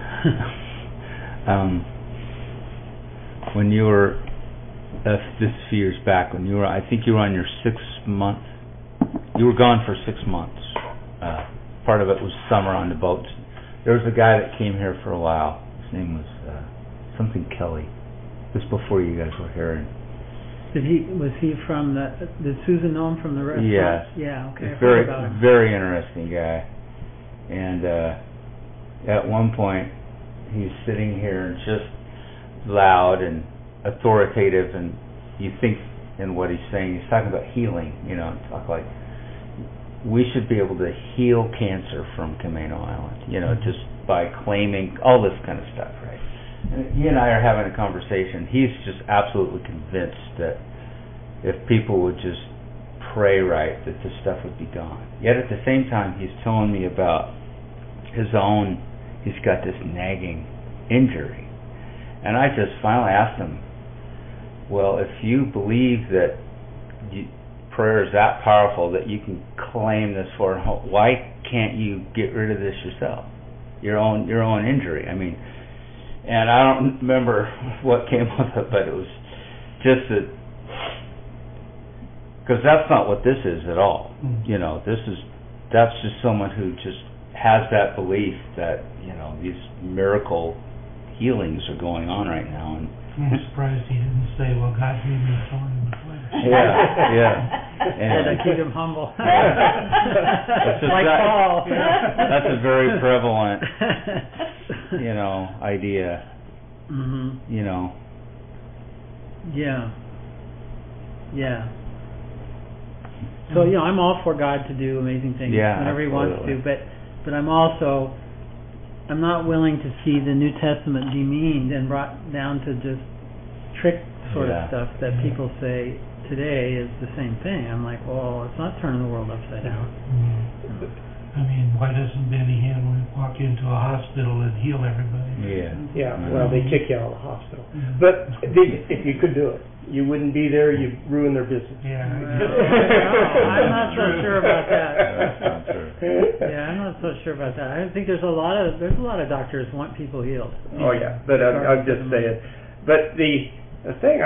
when you were this few years back, I think you were on your 6th month. You were gone for 6 months. Part of it was summer on the boat. There was a guy that came here for a while. His name was something Kelly. This before you guys were here. And was he from did Susan know him from the restaurant? Yes. Yeah. Okay. I've Very, heard about him. very interesting guy. And at one point, he's sitting here and just loud and authoritative, and you think in what he's saying, he's talking about healing, talk like we should be able to heal cancer from Camino Island, you know, just by claiming all this kind of stuff, right? And he and I are having a conversation. He's just absolutely convinced that if people would just pray right, that this stuff would be gone. Yet at the same time, he's telling me about his own, he's got this nagging injury. And I just finally asked him, well, if you believe that prayer is that powerful that you can claim this for, why can't you get rid of this yourself? Your own injury. I mean, and I don't remember what came with it, but it was just that, because that's not what this is at all. You know, that's just someone who just has that belief that, you know, these miracle healings are going on right now. And I'm surprised he didn't say, well, God gave me a thorn in the flesh. Yeah. And I keep him humble. It's just like Paul. That's a very prevalent, you know, idea. Mm-hmm. You know. Yeah. Yeah. So, you know, I'm all for God to do amazing things whenever He wants to, but I'm not willing to see the New Testament demeaned and brought down to just trick sort of stuff that people say today is the same thing. I'm like, well, it's not turning the world upside down. I mean, why doesn't Benny Hinn walk into a hospital and heal everybody? Yeah, well, they kick you out of the hospital. But if you could do it, you wouldn't be there, you'd ruin their business. Yeah. I'm not so sure about that. That's not true. Yeah, I'm not so sure about that. I think there's a lot of doctors who want people healed. Oh yeah, but I'm just saying. But the thing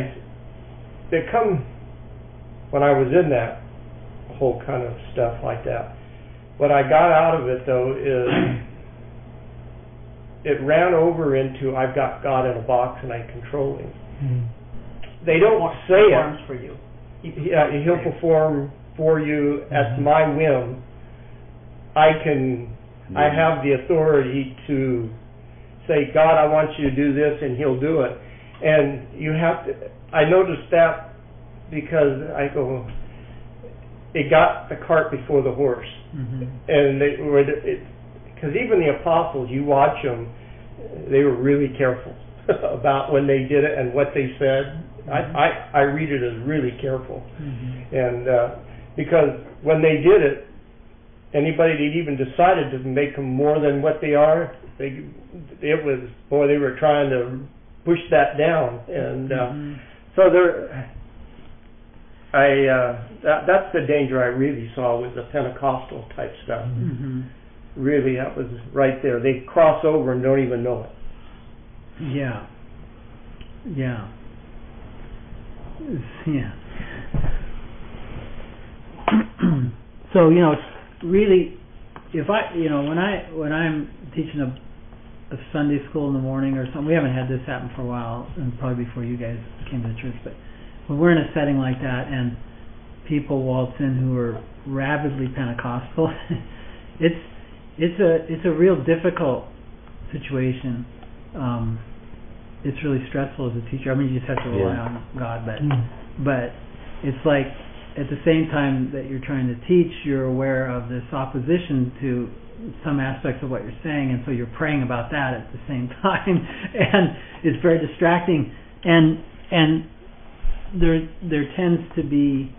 that come when I was in that whole kind of stuff like that, what I got out of it though is it ran over into I've got God in a box and I control Him. They don't say it. Performs for you. He'll perform for you at my whim. I have the authority to say, God, I want you to do this, and He'll do it. And you have to. I noticed that because I go, it got the cart before the horse, and because even the apostles, you watch them, they were really careful about when they did it and what they said. I read it as really careful, and because when they did it, anybody that even decided to make them more than what they are, they were trying to push that down, and so that's the danger I really saw with the Pentecostal type stuff. Really, that was right there. They cross over and don't even know it. Yeah. So, you know, it's really, if I, you know, when I'm teaching a Sunday school in the morning or something, we haven't had this happen for a while, and probably before you guys came to the church, but when we're in a setting like that and people waltz in who are rabidly Pentecostal, it's a real difficult situation. It's really stressful as a teacher. I mean, you just have to rely on God, but it's like at the same time that you're trying to teach, you're aware of this opposition to some aspects of what you're saying, and so you're praying about that at the same time, and it's very distracting. And there tends to be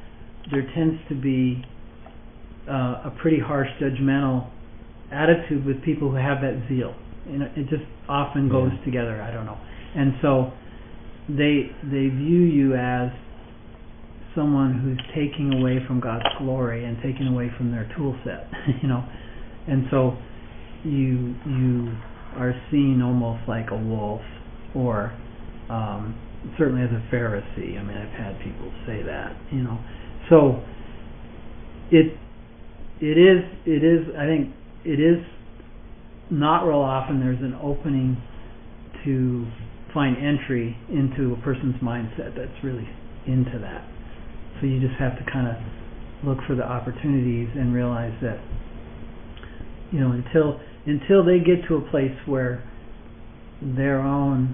a pretty harsh judgmental attitude with people who have that zeal. You know, it just often goes together. I don't know. And so they view you as someone who's taking away from God's glory and taking away from their tool set, you know. And so you are seen almost like a wolf, or certainly as a Pharisee. I mean, I've had people say that, you know. So it is I think it is not real often there's an opening to find entry into a person's mindset that's really into that. So you just have to kind of look for the opportunities and realize that, you know, until they get to a place where their own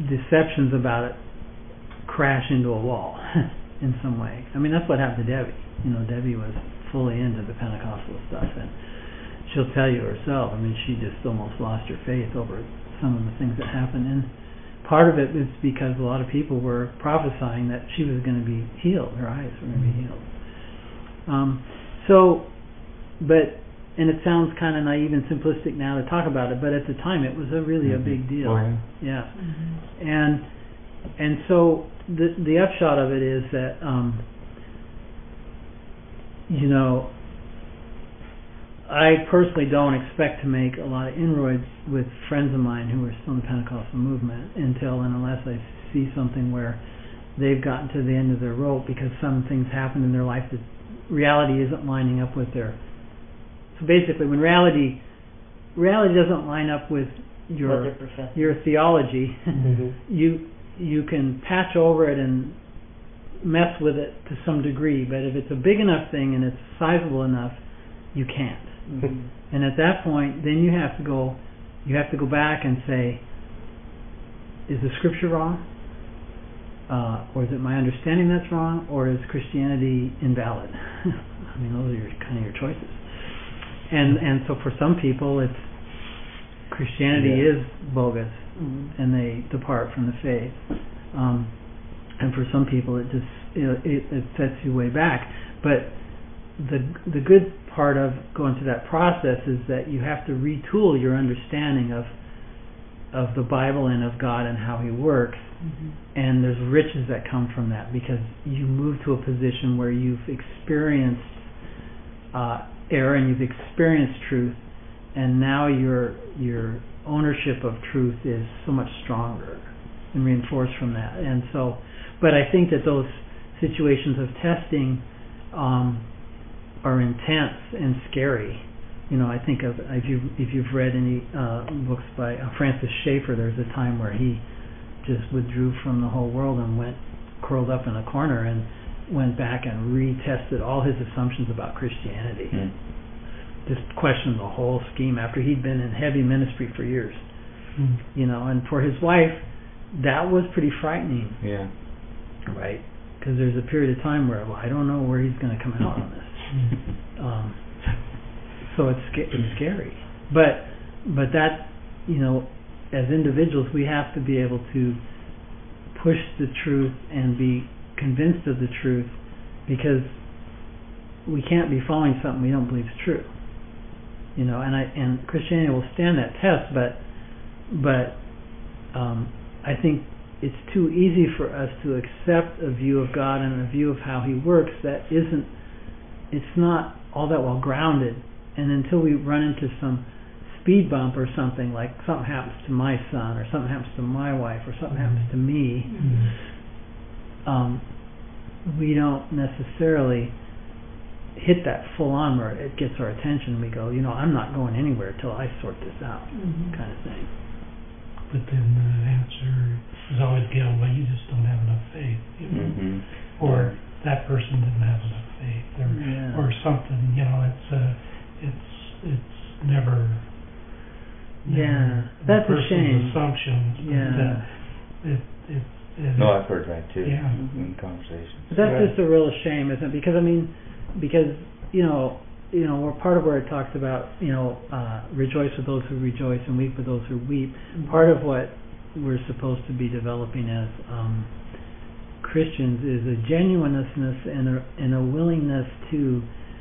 deceptions about it crash into a wall in some way. I mean, that's what happened to Debbie. Debbie was fully into the Pentecostal stuff, and she'll tell you herself, I mean, she just almost lost her faith over some of the things that happened, and part of it is because a lot of people were prophesying that she was going to be healed, her eyes were going to be healed. And it sounds kind of naive and simplistic now to talk about it, but at the time it was really a big deal. Oh, yeah. And so the upshot of it is that I personally don't expect to make a lot of inroads with friends of mine who are still in the Pentecostal movement until and unless I see something where they've gotten to the end of their rope because some things happened in their life that reality isn't lining up with their. So basically, when reality doesn't line up with your theology, you can patch over it and mess with it to some degree. But if it's a big enough thing and it's sizable enough, you can't. And at that point, then you have to go back and say, is the scripture wrong? Or is it my understanding that's wrong? Or is Christianity invalid? I mean, those are kind of your choices. And so for some people, it's Christianity is bogus, and they depart from the faith. And for some people, it just it sets you way back. But the good part of going through that process is that you have to retool your understanding of the Bible and of God and how He works. And there's riches that come from that because you move to a position where you've experienced error and you've experienced truth, and now your ownership of truth is so much stronger and reinforced from that. And so, but I think that those situations of testing are intense and scary. I think of if you've read any books by Francis Schaeffer, there's a time where he just withdrew from the whole world and curled up in a corner and went back and retested all his assumptions about Christianity. Just questioned the whole scheme after he'd been in heavy ministry for years. And for his wife, that was pretty frightening. Yeah. Right? Because there's a period of time where, I don't know where he's going to come out on this. So it's scary. But that, as individuals, we have to be able to push the truth and be convinced of the truth, because we can't be following something we don't believe is true. And Christianity will stand that test, but I think it's too easy for us to accept a view of God and a view of how He works that it's not all that well grounded. And until we run into some speed bump or something, like something happens to my son or something happens to my wife or something happens to me, we don't necessarily hit that full on where it gets our attention. We go, I'm not going anywhere till I sort this out, kind of thing. But then the answer is always given, well, you just don't have enough faith. Or that person didn't have enough faith, or something. It's never. That's a shame. Assumptions. No, I've heard that too in conversations. But that's just a real shame, isn't it? Because we're part of where it talks about rejoice with those who rejoice and weep with those who weep. Part of what we're supposed to be developing as Christians is a genuineness and a willingness to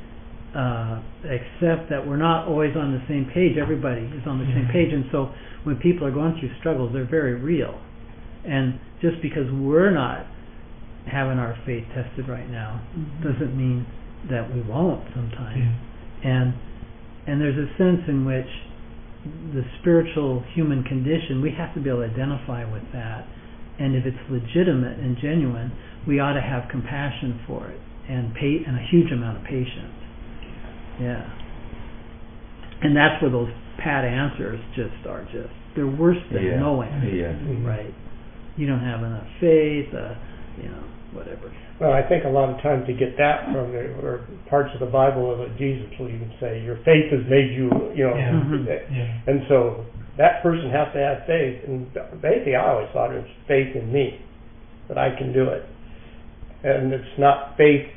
accept that we're not always on the same page. Everybody is on the same page, and so when people are going through struggles, they're very real. And just because we're not having our faith tested right now doesn't mean that we won't sometime. And there's a sense in which the spiritual human condition, we have to be able to identify with that. And if it's legitimate and genuine, we ought to have compassion for it and a huge amount of patience. Yeah. And that's where those pat answers they're worse than no answers. Right. You don't have enough faith, whatever. Well, I think a lot of times you get that from or parts of the Bible that Jesus will even say, your faith has made you, and so that person has to have faith. And basically, I always thought it was faith in me, that I can do it. And it's not faith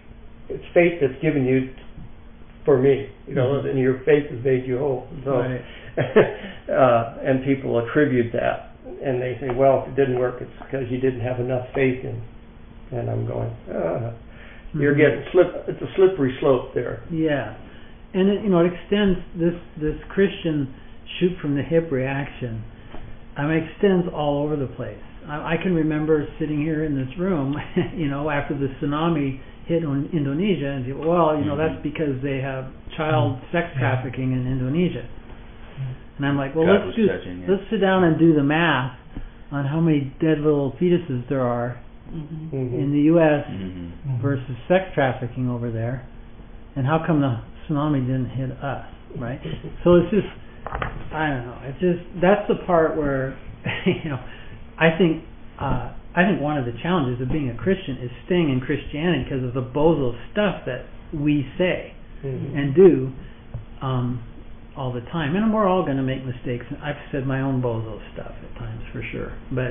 it's faith that's given you for me, and your faith has made you whole. So, right. And people attribute that, and they say, well, if it didn't work, it's because you didn't have enough faith in. And I'm going, you're getting it's a slippery slope there. Yeah, and it extends this Christian shoot from the hip reaction. Extends all over the place. I can remember sitting here in this room, after the tsunami hit Indonesia, and say, well, that's because they have child sex trafficking in Indonesia. And I'm like, well, let's sit down and do the math on how many dead little fetuses there are in the U.S. versus sex trafficking over there, and how come the tsunami didn't hit us, right? So it's just, I don't know. It's just, that's the part where, I think one of the challenges of being a Christian is staying in Christianity because of the bozo stuff that we say and do all the time. And we're all going to make mistakes. I've said my own bozo stuff at times, for sure. But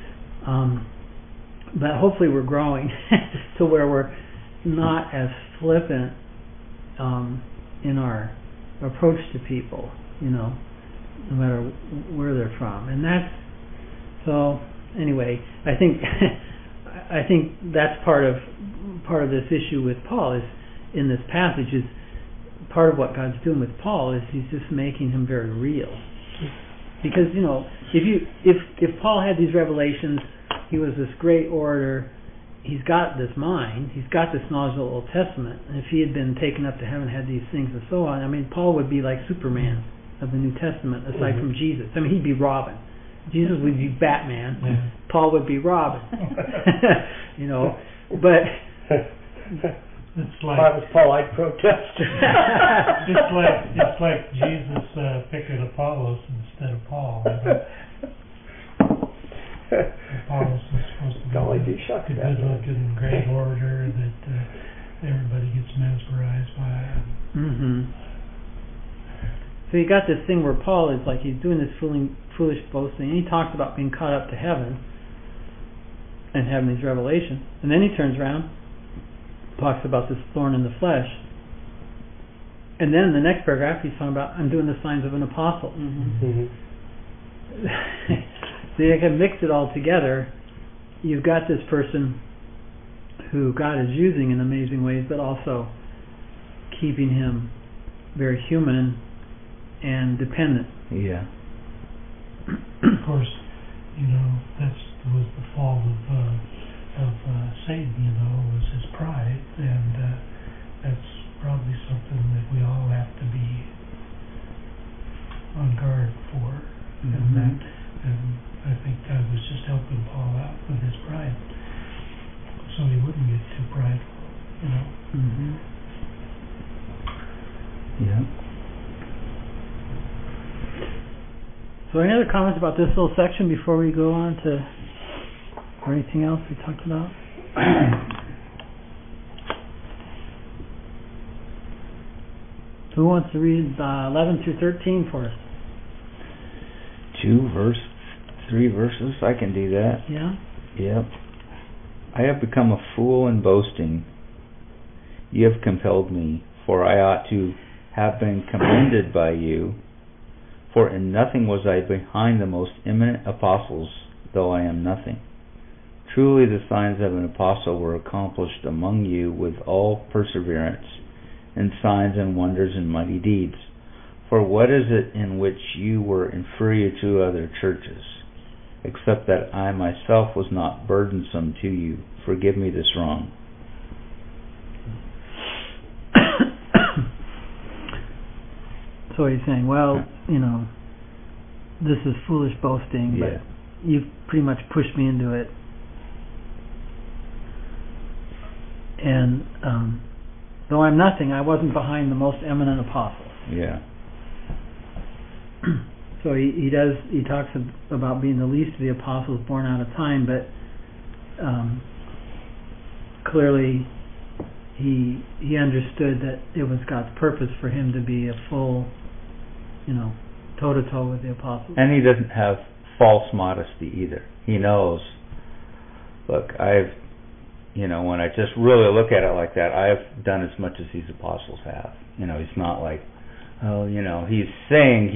hopefully we're growing to where we're not as flippant in our approach to people, no matter where they're from. And that's, so anyway, I think that's part of this issue with Paul, is in this passage, is part of what God's doing with Paul is he's just making him very real. Because if Paul had these revelations, he was this great orator, he's got this mind, he's got this knowledge of the Old Testament, and if he had been taken up to heaven, had these things and so on, Paul would be like Superman of the New Testament, aside from Jesus. He'd be Robin. Jesus would be Batman. Yeah. Paul would be Robin. But it's like, if I was Paul, I'd protest. it's like Jesus picking Apollos instead of Paul. Apollos is supposed to be a good-looking, great orator that everybody gets mesmerized by. So you got this thing where Paul is like, he's doing this foolish boasting, and he talks about being caught up to heaven and having these revelations, and then he turns around, talks about this thorn in the flesh, and then in the next paragraph he's talking about, I'm doing the signs of an apostle. So you can mix it all together. You've got this person who God is using in amazing ways, but also keeping him very human and dependent. Yeah. Of course, that was the fault of Satan. Was his pride, and that's probably something that we all have to be on guard for. And I think God was just helping Paul out with his pride, so he wouldn't get too prideful. Yeah. So any other comments about this little section before we go on to, or anything else we talked about? Who wants to read 11 through 13 for us? 3 verses, I can do that. Yeah? Yep. I have become a fool in boasting. You have compelled me, for I ought to have been commended by you. For in nothing was I behind the most eminent apostles, though I am nothing. Truly the signs of an apostle were accomplished among you with all perseverance, and signs and wonders and mighty deeds. For what is it in which you were inferior to other churches, except that I myself was not burdensome to you? Forgive me this wrong. So he's saying, well, this is foolish boasting, but you've pretty much pushed me into it. And though I'm nothing, I wasn't behind the most eminent apostles. Yeah. So he talks about being the least of the apostles born out of time, but clearly he understood that it was God's purpose for him to be a full, toe-to-toe with the apostles. And he doesn't have false modesty either. He knows, look, when I just really look at it like that, I've done as much as these apostles have. He's not like, he's saying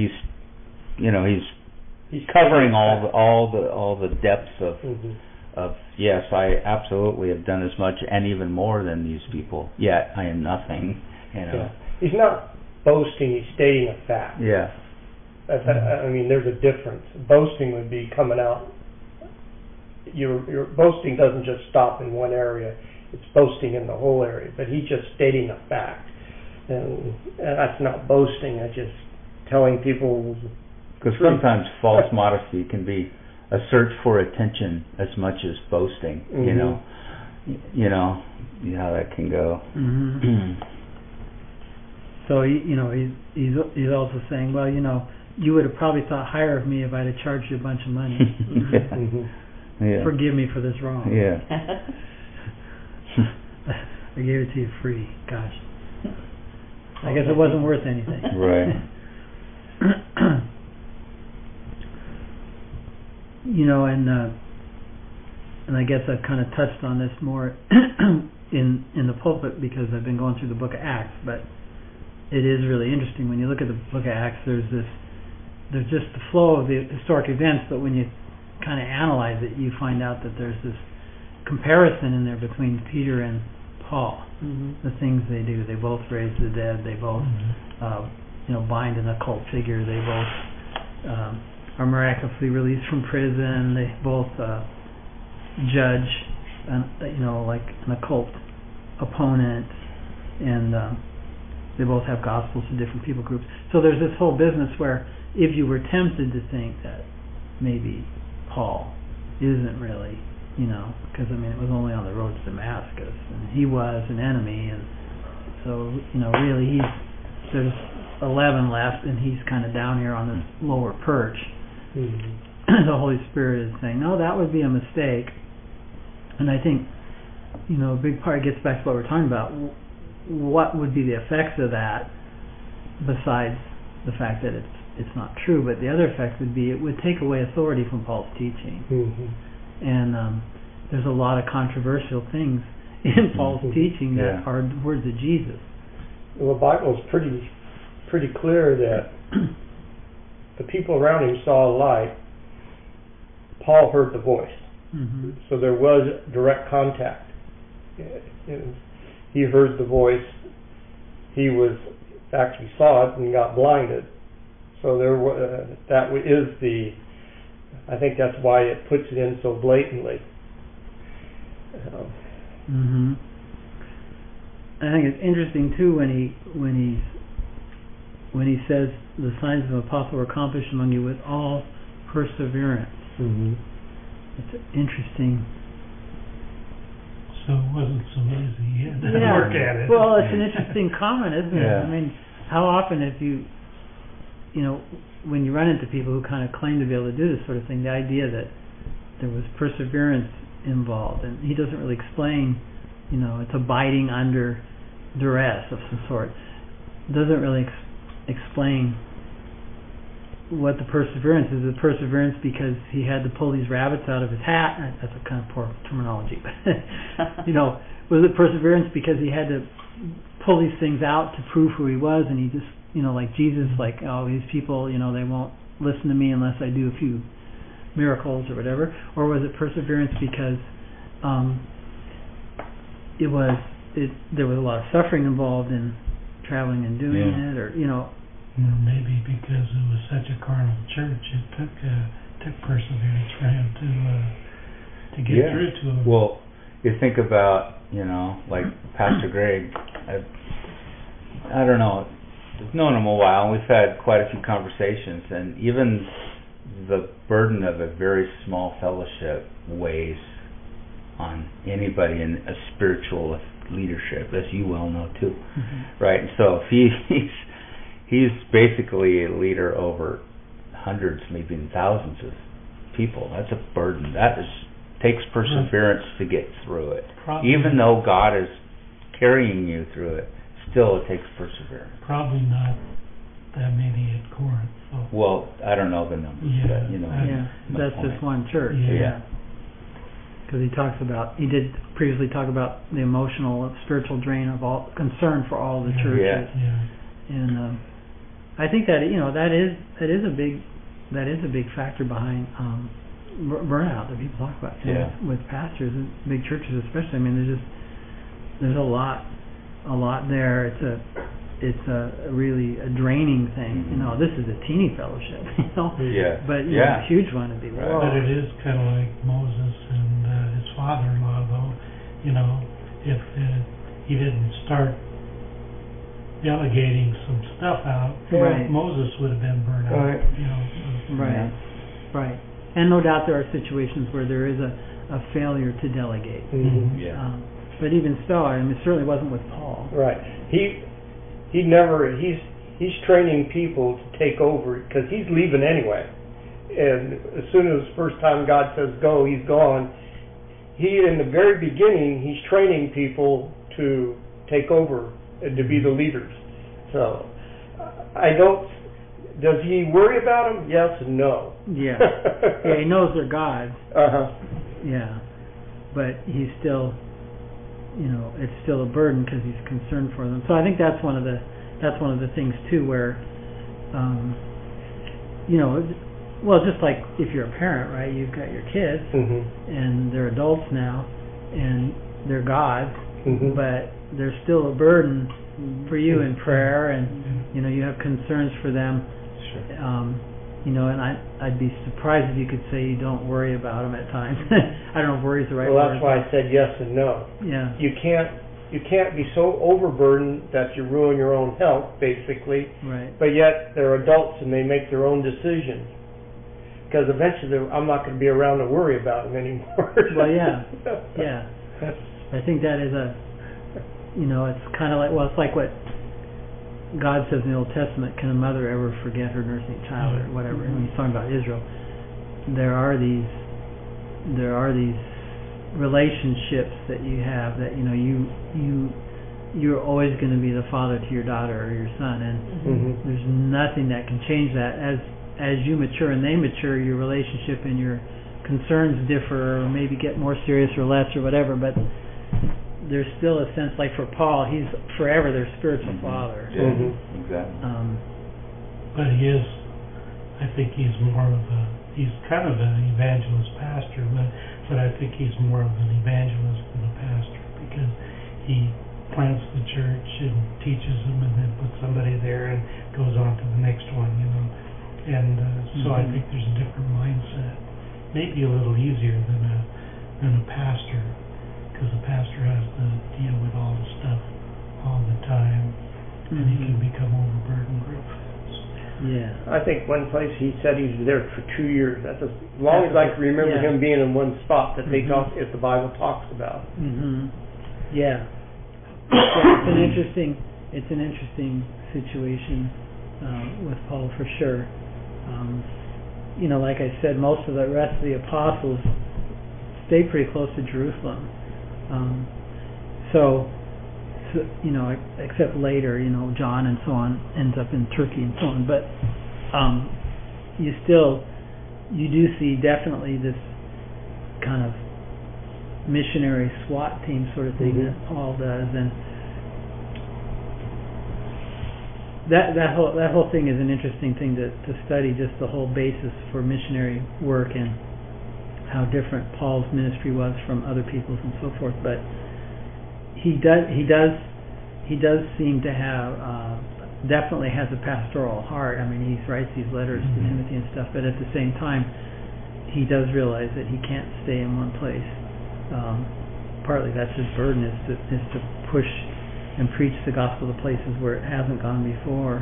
he's covering all the depths of of yes, I absolutely have done as much and even more than these people. Yet I am nothing. Yeah. He's not boasting; he's stating a fact. Yeah. I mean, there's a difference. Boasting would be coming out. Your boasting doesn't just stop in one area; it's boasting in the whole area. But he's just stating a fact, and that's not boasting. That's just telling people. Because sometimes false modesty can be a search for attention as much as boasting. You know how that can go. Mm-hmm. So he's also saying, well, you would have probably thought higher of me if I'd have charged you a bunch of money. Yeah. Forgive me for this wrong. Yeah. I gave it to you free. Gosh. I guess it wasn't worth anything. Right. And I guess I've kind of touched on this more in the pulpit because I've been going through the book of Acts, but it is really interesting when you look at the book of Acts. There's just the flow of the historic events, but when you kind of analyze it, you find out that there's this comparison in there between Peter and Paul. The things they do. They both raise the dead. They both bind an occult figure. They both are miraculously released from prison. They both judge like an occult opponent, and they both have gospels to different people groups. So there's this whole business where if you were tempted to think that maybe Paul isn't really, because it was only on the road to Damascus, and he was an enemy, and so really there's 11 left, and he's kind of down here on this lower perch. The Holy Spirit is saying, no, that would be a mistake. And I think, a big part gets back to what we're talking about. What would be the effects of that, besides the fact that it's not true? But the other effect would be it would take away authority from Paul's teaching. And there's a lot of controversial things in Paul's teaching that are words of Jesus. Well, the Bible's pretty clear that the people around him saw a light. Paul heard the voice. So there was direct contact. He heard the voice. He actually saw it and got blinded. So I think that's why it puts it in so blatantly. I think it's interesting too when he says the signs of an apostle were accomplished among you with all perseverance. It's interesting. So it wasn't so easy. You had to work at it. Well, it's an interesting comment, isn't it? Yeah. I mean, how often if when you run into people who kind of claim to be able to do this sort of thing, the idea that there was perseverance involved, and he doesn't really explain, it's abiding under duress of some sort. Doesn't really explain what the perseverance is. The perseverance because he had to pull these rabbits out of his hat. That's a kind of poor terminology. Was it perseverance because he had to pull these things out to prove who he was, and he just, like Jesus, these people, they won't listen to me unless I do a few miracles or whatever? Or was it perseverance because there was a lot of suffering involved in traveling and doing it, or Or maybe because it was such a carnal church, it took perseverance for him to get through to him. Well, you think about, like Pastor Greg. I don't know. I've known him a while, and we've had quite a few conversations, and even the burden of a very small fellowship weighs on anybody in a spiritual leadership, as you well know too, right? And so if he's basically a leader over hundreds, maybe even thousands of people. That's a burden. Takes perseverance to get through it. Even though God is carrying you through it, still it takes perseverance. Probably not that many at Corinth. So. Well, I don't know the numbers, but that's just one church. because he did previously talk about the emotional and spiritual drain of all concern for all the churches. Yeah. And I think that that is a big factor behind burnout that people talk about with pastors and big churches especially. I mean, there's a lot there. It's a really a draining thing. This is a teeny fellowship, Yeah. But a huge one would be like. But it is kind of like Moses and his father-in-law, though. If he didn't start delegating some stuff out, Right. Moses would have been burned out. Right. Right. And no doubt there are situations where there is a failure to delegate. Mm-hmm. Yeah. But even so, I mean, it certainly wasn't with Paul. Right. He's training people to take over because he's leaving anyway. And as soon as first time God says go, he's gone. In the very beginning, he's training people to take over and to be the leaders. So, does he worry about them? Yes and no. Yeah. Yeah, he knows they're God's. Uh-huh. Yeah. But he's still, it's still a burden because he's concerned for them. So I think that's one of the things too where, well, just like if you're a parent, right? You've got your kids, and they're adults now, and they're God's, but they're still a burden for you in prayer, and you have concerns for them. Sure. And I'd be surprised if you could say you don't worry about them at times. I don't know if worry is the right word. Well, that's why I said yes and no. Yeah. You can't be so overburdened that you ruin your own health, basically. Right. But yet they're adults and they make their own decisions. Because eventually I'm not going to be around to worry about them anymore. Well, yeah. Yeah. I think that is it's kind of like, well, it's like what God says in the Old Testament, can a mother ever forget her nursing child or whatever? When he's talking about Israel, there are these relationships that you have that you're always going to be the father to your daughter or your son, and there's nothing that can change that. As you mature and they mature, your relationship and your concerns differ, or maybe get more serious or less or whatever, but there's still a sense, like for Paul, he's forever their spiritual father. Yeah, exactly. But I think he's kind of an evangelist pastor, but I think he's more of an evangelist than a pastor, because he plants the church and teaches them and then puts somebody there and goes on to the next one, And so I think there's a different mindset, maybe a little easier than a pastor, because the pastor has to deal with all the stuff all the time, and he can become overburdened real fast. Yeah. I think one place he said he was there for 2 years. That's as long as I can remember him being in one spot that they talk, if the Bible talks about. Yeah. It's an interesting situation with Paul for sure. Like I said, most of the rest of the apostles stayed pretty close to Jerusalem. So except later, John and so on ends up in Turkey and so on. But you do see definitely this kind of missionary SWAT team sort of thing that Paul does, and that whole thing is an interesting thing to study, just the whole basis for missionary work and how different Paul's ministry was from other people's and so forth. But he does seem to have definitely has a pastoral heart. I mean, he writes these letters to Timothy and stuff, but at the same time he does realize that he can't stay in one place. Partly that's his burden, is to push and preach the gospel to places where it hasn't gone before.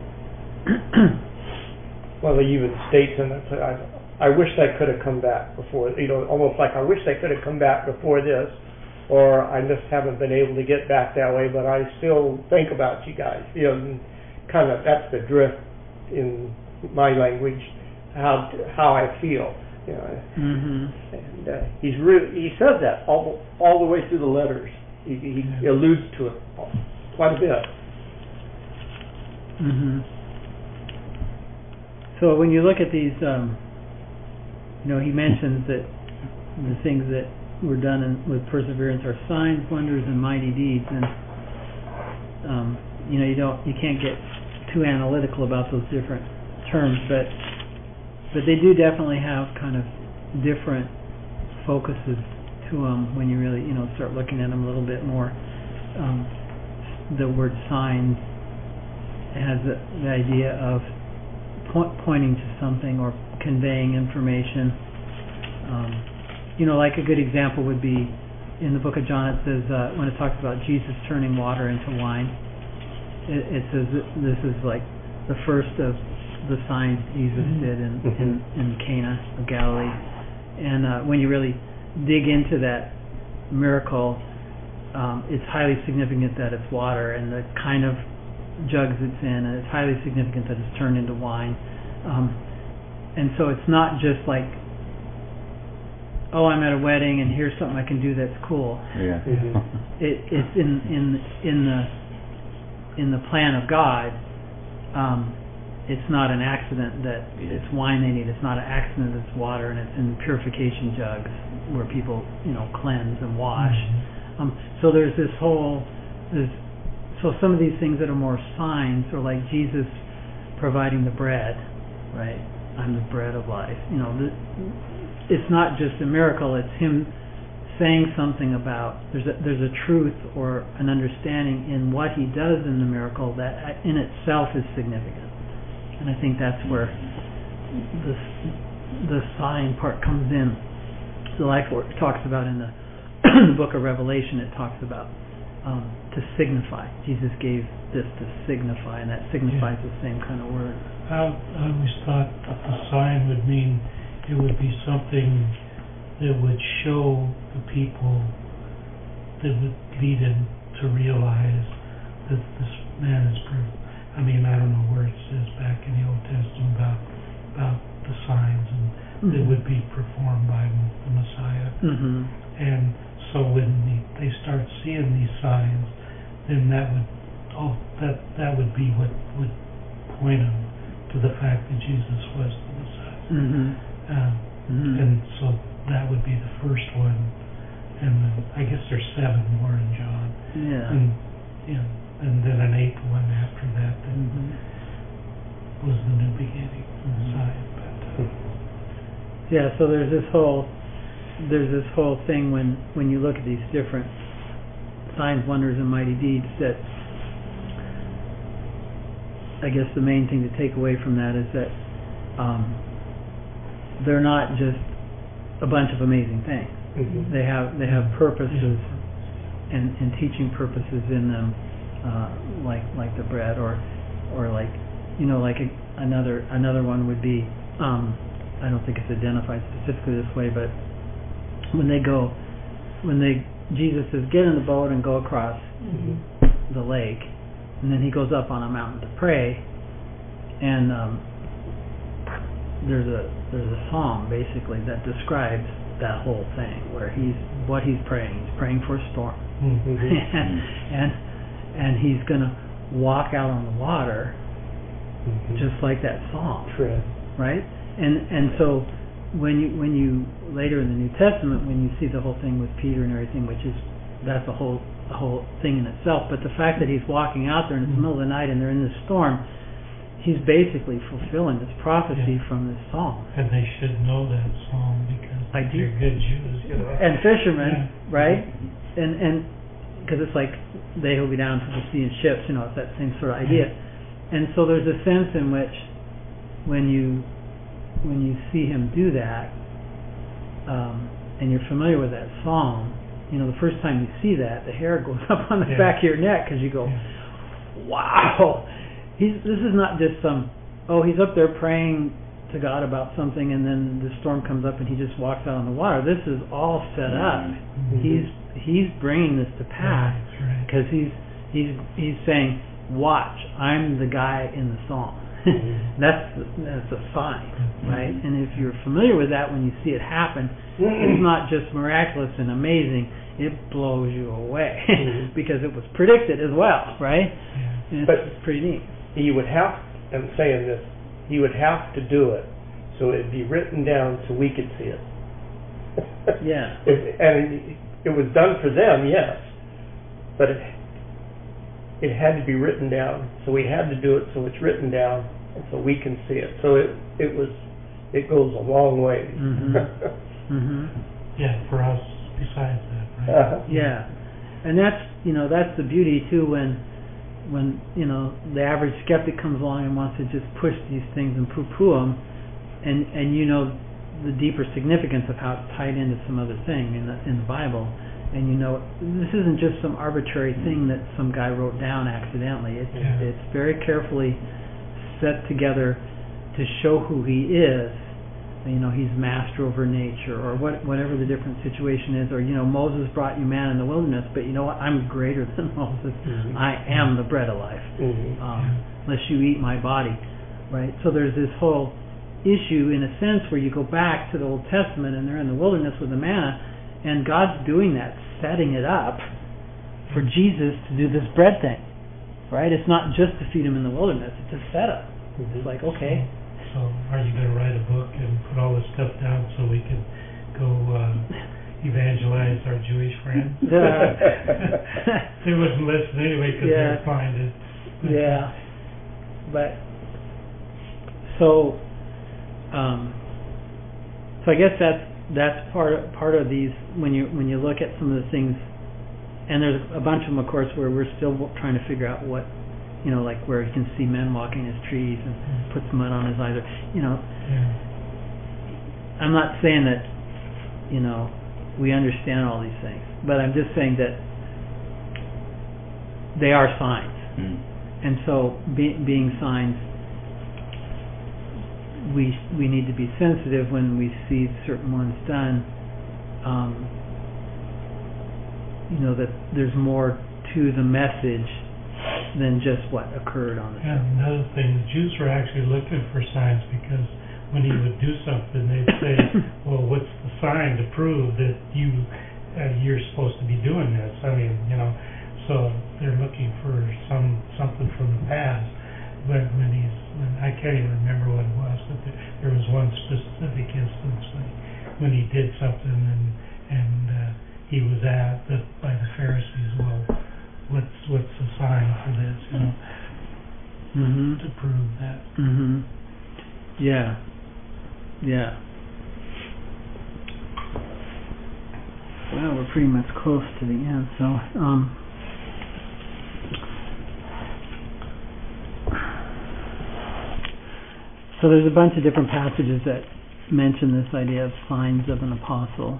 Well, he even states in it, I wish I could have come back before, almost like I wish I could have come back before this, or I just haven't been able to get back that way, but I still think about you guys. Kind of, that's the drift in my language, how I feel. And he says that all the way through the letters. He alludes to it quite a bit. So when you look at these, he mentions that the things that were done with perseverance are signs, wonders, and mighty deeds. And you can't get too analytical about those different terms, but they do definitely have kind of different focuses to them when you really start looking at them a little bit more. The word signs has the idea of pointing to something or conveying information. Like a good example would be in the book of John. It says when it talks about Jesus turning water into wine, it says this is like the first of the signs Jesus did in Cana of Galilee. And when you really dig into that miracle, it's highly significant that it's water and the kind of jugs it's in, and it's highly significant that it's turned into wine. And so it's not just like, oh, I'm at a wedding and here's something I can do that's cool. Yeah. It's in the plan of God. It's not an accident that it's wine they need. It's not an accident that it's water, and it's in purification jugs where people cleanse and wash. So there's this whole so some of these things that are more signs, or like Jesus providing the bread, right? I'm the bread of life. It's not just a miracle. It's him saying something about there's a truth or an understanding in what he does in the miracle that in itself is significant. And I think that's where the sign part comes in. So like what it talks about in the book of Revelation, it talks about to signify. Jesus gave this to signify, and that signifies the same kind of word. I always thought that the sign would mean it would be something that would show the people, that would lead them to realize that this man is proof. I mean, I don't know where it says back in the Old Testament about the signs and that would be performed by the Messiah. And so when they start seeing these signs, then that would be what would point them to the fact that Jesus was the Messiah. And so that would be the first one, and then I guess there's 7 more in John. And then an 8th one after that was the new beginning, Messiah. So there's this whole thing when you look at these different signs, wonders, and mighty deeds, that I guess the main thing to take away from that is that they're not just a bunch of amazing things. They have purposes and teaching purposes in them, like the bread, or like another one would be, I don't think it's identified specifically this way, but Jesus says get in the boat and go across the lake, and then he goes up on a mountain to pray, and there's a psalm basically that describes that whole thing, where he's praying for a storm, and he's gonna walk out on the water, just like that psalm, right? And so when you later in the New Testament, when you see the whole thing with Peter and everything, that's a whole thing in itself. But the fact that he's walking out there and it's the middle of the night and they're in this storm, he's basically fulfilling this prophecy from this psalm. And they should know that psalm because they're good Jews and fishermen, right? And because it's like they will be down to the sea in ships, it's that same sort of idea. And so there's a sense in which when you see him do that, and you're familiar with that psalm, the first time you see that, the hair goes up on the back of your neck, because you go, wow, this is not just he's up there praying to God about something and then the storm comes up and he just walks out on the water. This is all set up. He's bringing this to pass, because he's saying, watch, I'm the guy in the psalm. That's a sign, right? And if you're familiar with that, when you see it happen, it's not just miraculous and amazing, it blows you away because it was predicted as well, right? And it's pretty neat. He would have, I'm saying this, he would have to do it so it'd be written down so we could see it. Yeah. And it was done for them, yes, but it had to be written down. So we had to do it so it's written down and so we can see it. So it goes a long way. Yeah, for us, besides that, right? Yeah, and that's the beauty too when the average skeptic comes along and wants to just push these things and poo-poo them, and the deeper significance of how it's tied into some other thing in the Bible, and this isn't just some arbitrary thing that some guy wrote down accidentally. It's very carefully set together to show who he is. He's master over nature, or whatever the different situation is, or Moses brought you manna in the wilderness, but you know what? I'm greater than Moses. I am the bread of life. Unless you eat my body, right? So there's this whole issue, in a sense, where you go back to the Old Testament and they're in the wilderness with the manna, and God's doing that, setting it up for Jesus to do this bread thing, right? It's not just to feed him in the wilderness; it's a setup. It's like, okay. So are you going to write a book and put all this stuff down so we can go evangelize our Jewish friends? They wouldn't listen anyway because they're blinded. Yeah. But so I guess that's part of these when you look at some of the things, and there's a bunch of them, of course, where we're still trying to figure out what. Like where you can see men walking his trees and puts mud on his eyes. I'm not saying that, we understand all these things, but I'm just saying that they are signs. And so being signs, we need to be sensitive when we see certain ones done, that there's more to the message than just what occurred on the surface. And another thing, the Jews were actually looking for signs, because when he would do something, they'd say, well, what's the sign to prove that you're supposed to be doing this? So they're looking for something from the past. But when I can't even remember what it was, but there was one specific instance when he did something and he was asked by the Pharisees, well, what's the sign for this, to prove that. Yeah. Well, we're pretty much close to the end, so there's a bunch of different passages that mention this idea of signs of an apostle.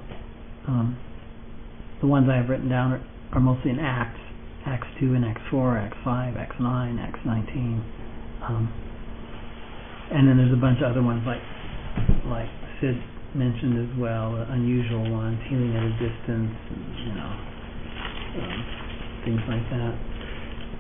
The ones I have written down are mostly in Acts 2 and Acts 4, Acts 5, Acts 9, Acts 19. And then there's a bunch of other ones like Sid mentioned as well, unusual ones, healing at a distance, things like that.